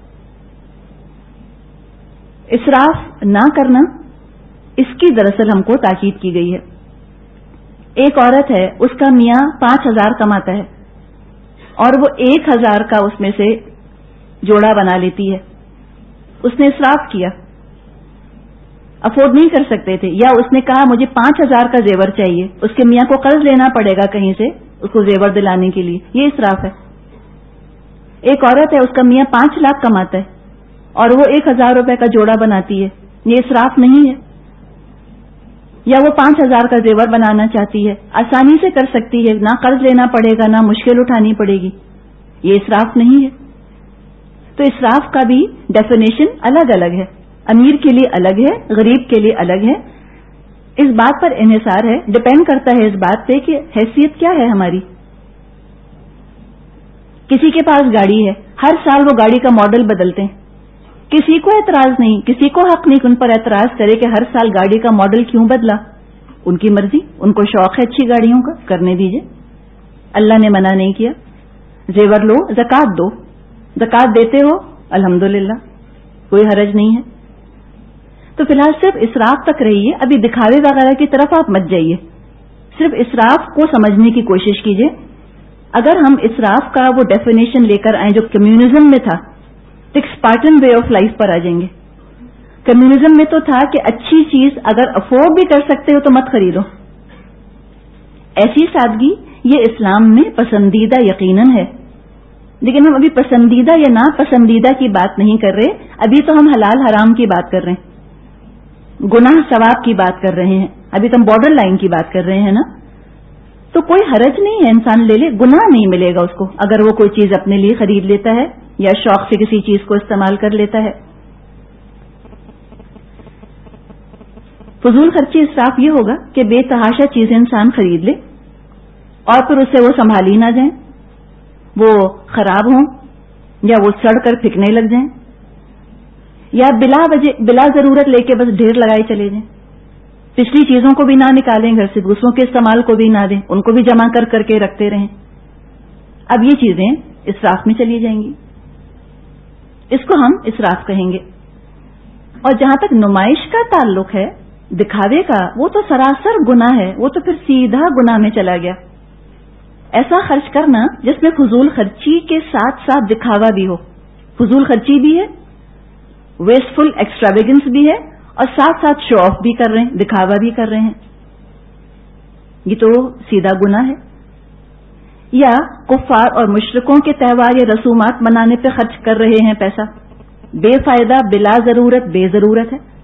इसराफ ना करना, इसकी दरअसल हमको ताकीद की गई है। एक औरत है, उसका मियां 5,000 कमाता है और वो 1,000 का उसमें से जोड़ा बना लेती है। उसने इसराफ किया, अफोर्ड नहीं कर सकते थे, या उसने कहा मुझे 5,000 का जेवर चाहिए, उसके मियां को कर्ज लेना पड़ेगा कहीं से उसको जेवर दिलाने के लिए, ये इसराफ है। एक औरत है, उसका मियां 5 लाख कमाता है और वो 1,000 रुपए का जोड़ा बनाती है, ये इसराफ नहीं है। या वो 5,000 का जेवर बनाना चाहती है, आसानी से कर सकती है, ना कर्ज लेना पड़ेगा, ना मुश्किल उठानी पड़ेगी, ये इसराफ नहीं है। तो इसराफ का भी डेफिनेशन अलग अलग है, अमीर के लिए अलग है, गरीब के लिए अलग है। इस बात पर इन्हिसार है, डिपेंड करता है इस बात पे कि हैसियत क्या है हमारी, کسی کے پاس گاڑی ہے، ہر سال وہ گاڑی کا ماڈل بدلتے ہیں، کسی کو اعتراض نہیں، کسی کو حق نہیں کہ ان پر اعتراض کرے کہ ہر سال گاڑی کا ماڈل کیوں بدلا، ان کی مرضی، ان کو شوق ہے اچھی گاڑیوں کا، کرنے دیجئے، اللہ نے منع نہیں کیا۔ زیور لو، زکوٰۃ دو، زکوٰۃ دیتے ہو الحمدللہ، کوئی حرج نہیں ہے۔ تو فی الحال صرف اسراف تک رہیے، ابھی دکھاوے وغیرہ کی طرف آپ مت جائیے، صرف اسراف کو سمجھنے کی کوشش کیجیے۔ اگر ہم اسراف کا وہ ڈیفینیشن لے کر آئیں جو کمیونزم میں تھا، ایک اسپارٹن وے آف لائف پر آ جائیں گے۔ کمیونزم میں تو تھا کہ اچھی چیز اگر افورڈ بھی کر سکتے ہو تو مت خریدو، ایسی سادگی یہ اسلام میں پسندیدہ یقیناً ہے، لیکن ہم ابھی پسندیدہ یا ناپسندیدہ کی بات نہیں کر رہے، ابھی تو ہم حلال حرام کی بات کر رہے ہیں، گناہ ثواب کی بات کر رہے ہیں، ابھی تو ہم بارڈر لائن کی بات کر رہے ہیں نا۔ تو کوئی حرج نہیں ہے، انسان لے لے، گناہ نہیں ملے گا اس کو اگر وہ کوئی چیز اپنے لیے خرید لیتا ہے یا شوق سے کسی چیز کو استعمال کر لیتا ہے۔ فضول خرچی اسراف یہ ہوگا کہ بے تحاشا چیزیں انسان خرید لے اور پھر اسے وہ سنبھالی نہ جائیں، وہ خراب ہوں یا وہ سڑ کر پھینکنے لگ جائیں، یا بلا ضرورت لے کے بس ڈھیر لگائے چلے جائیں، پچھلی چیزوں کو بھی نہ نکالیں گھر سے، دوسروں کے استعمال کو بھی نہ دیں، ان کو بھی جمع کر کر کے رکھتے رہیں۔ اب یہ چیزیں اسراف میں چلی جائیں گی، اس کو ہم اسراف کہیں گے۔ اور جہاں تک نمائش کا تعلق ہے، دکھاوے کا، وہ تو سراسر گناہ ہے، وہ تو پھر سیدھا گناہ میں چلا گیا۔ ایسا خرچ کرنا جس میں فضول خرچی کے ساتھ ساتھ دکھاوا بھی ہو، فضول خرچی بھی ہے، ویسٹفل ایکسٹراویگنس بھی ہے، اور ساتھ ساتھ شو آف بھی کر رہے ہیں، دکھاوا بھی کر رہے ہیں، یہ تو سیدھا گناہ ہے۔ یا کفار اور مشرکوں کے تہوار یا رسومات منانے پہ خرچ کر رہے ہیں پیسہ، بے فائدہ، بلا ضرورت، بے ضرورت ہے۔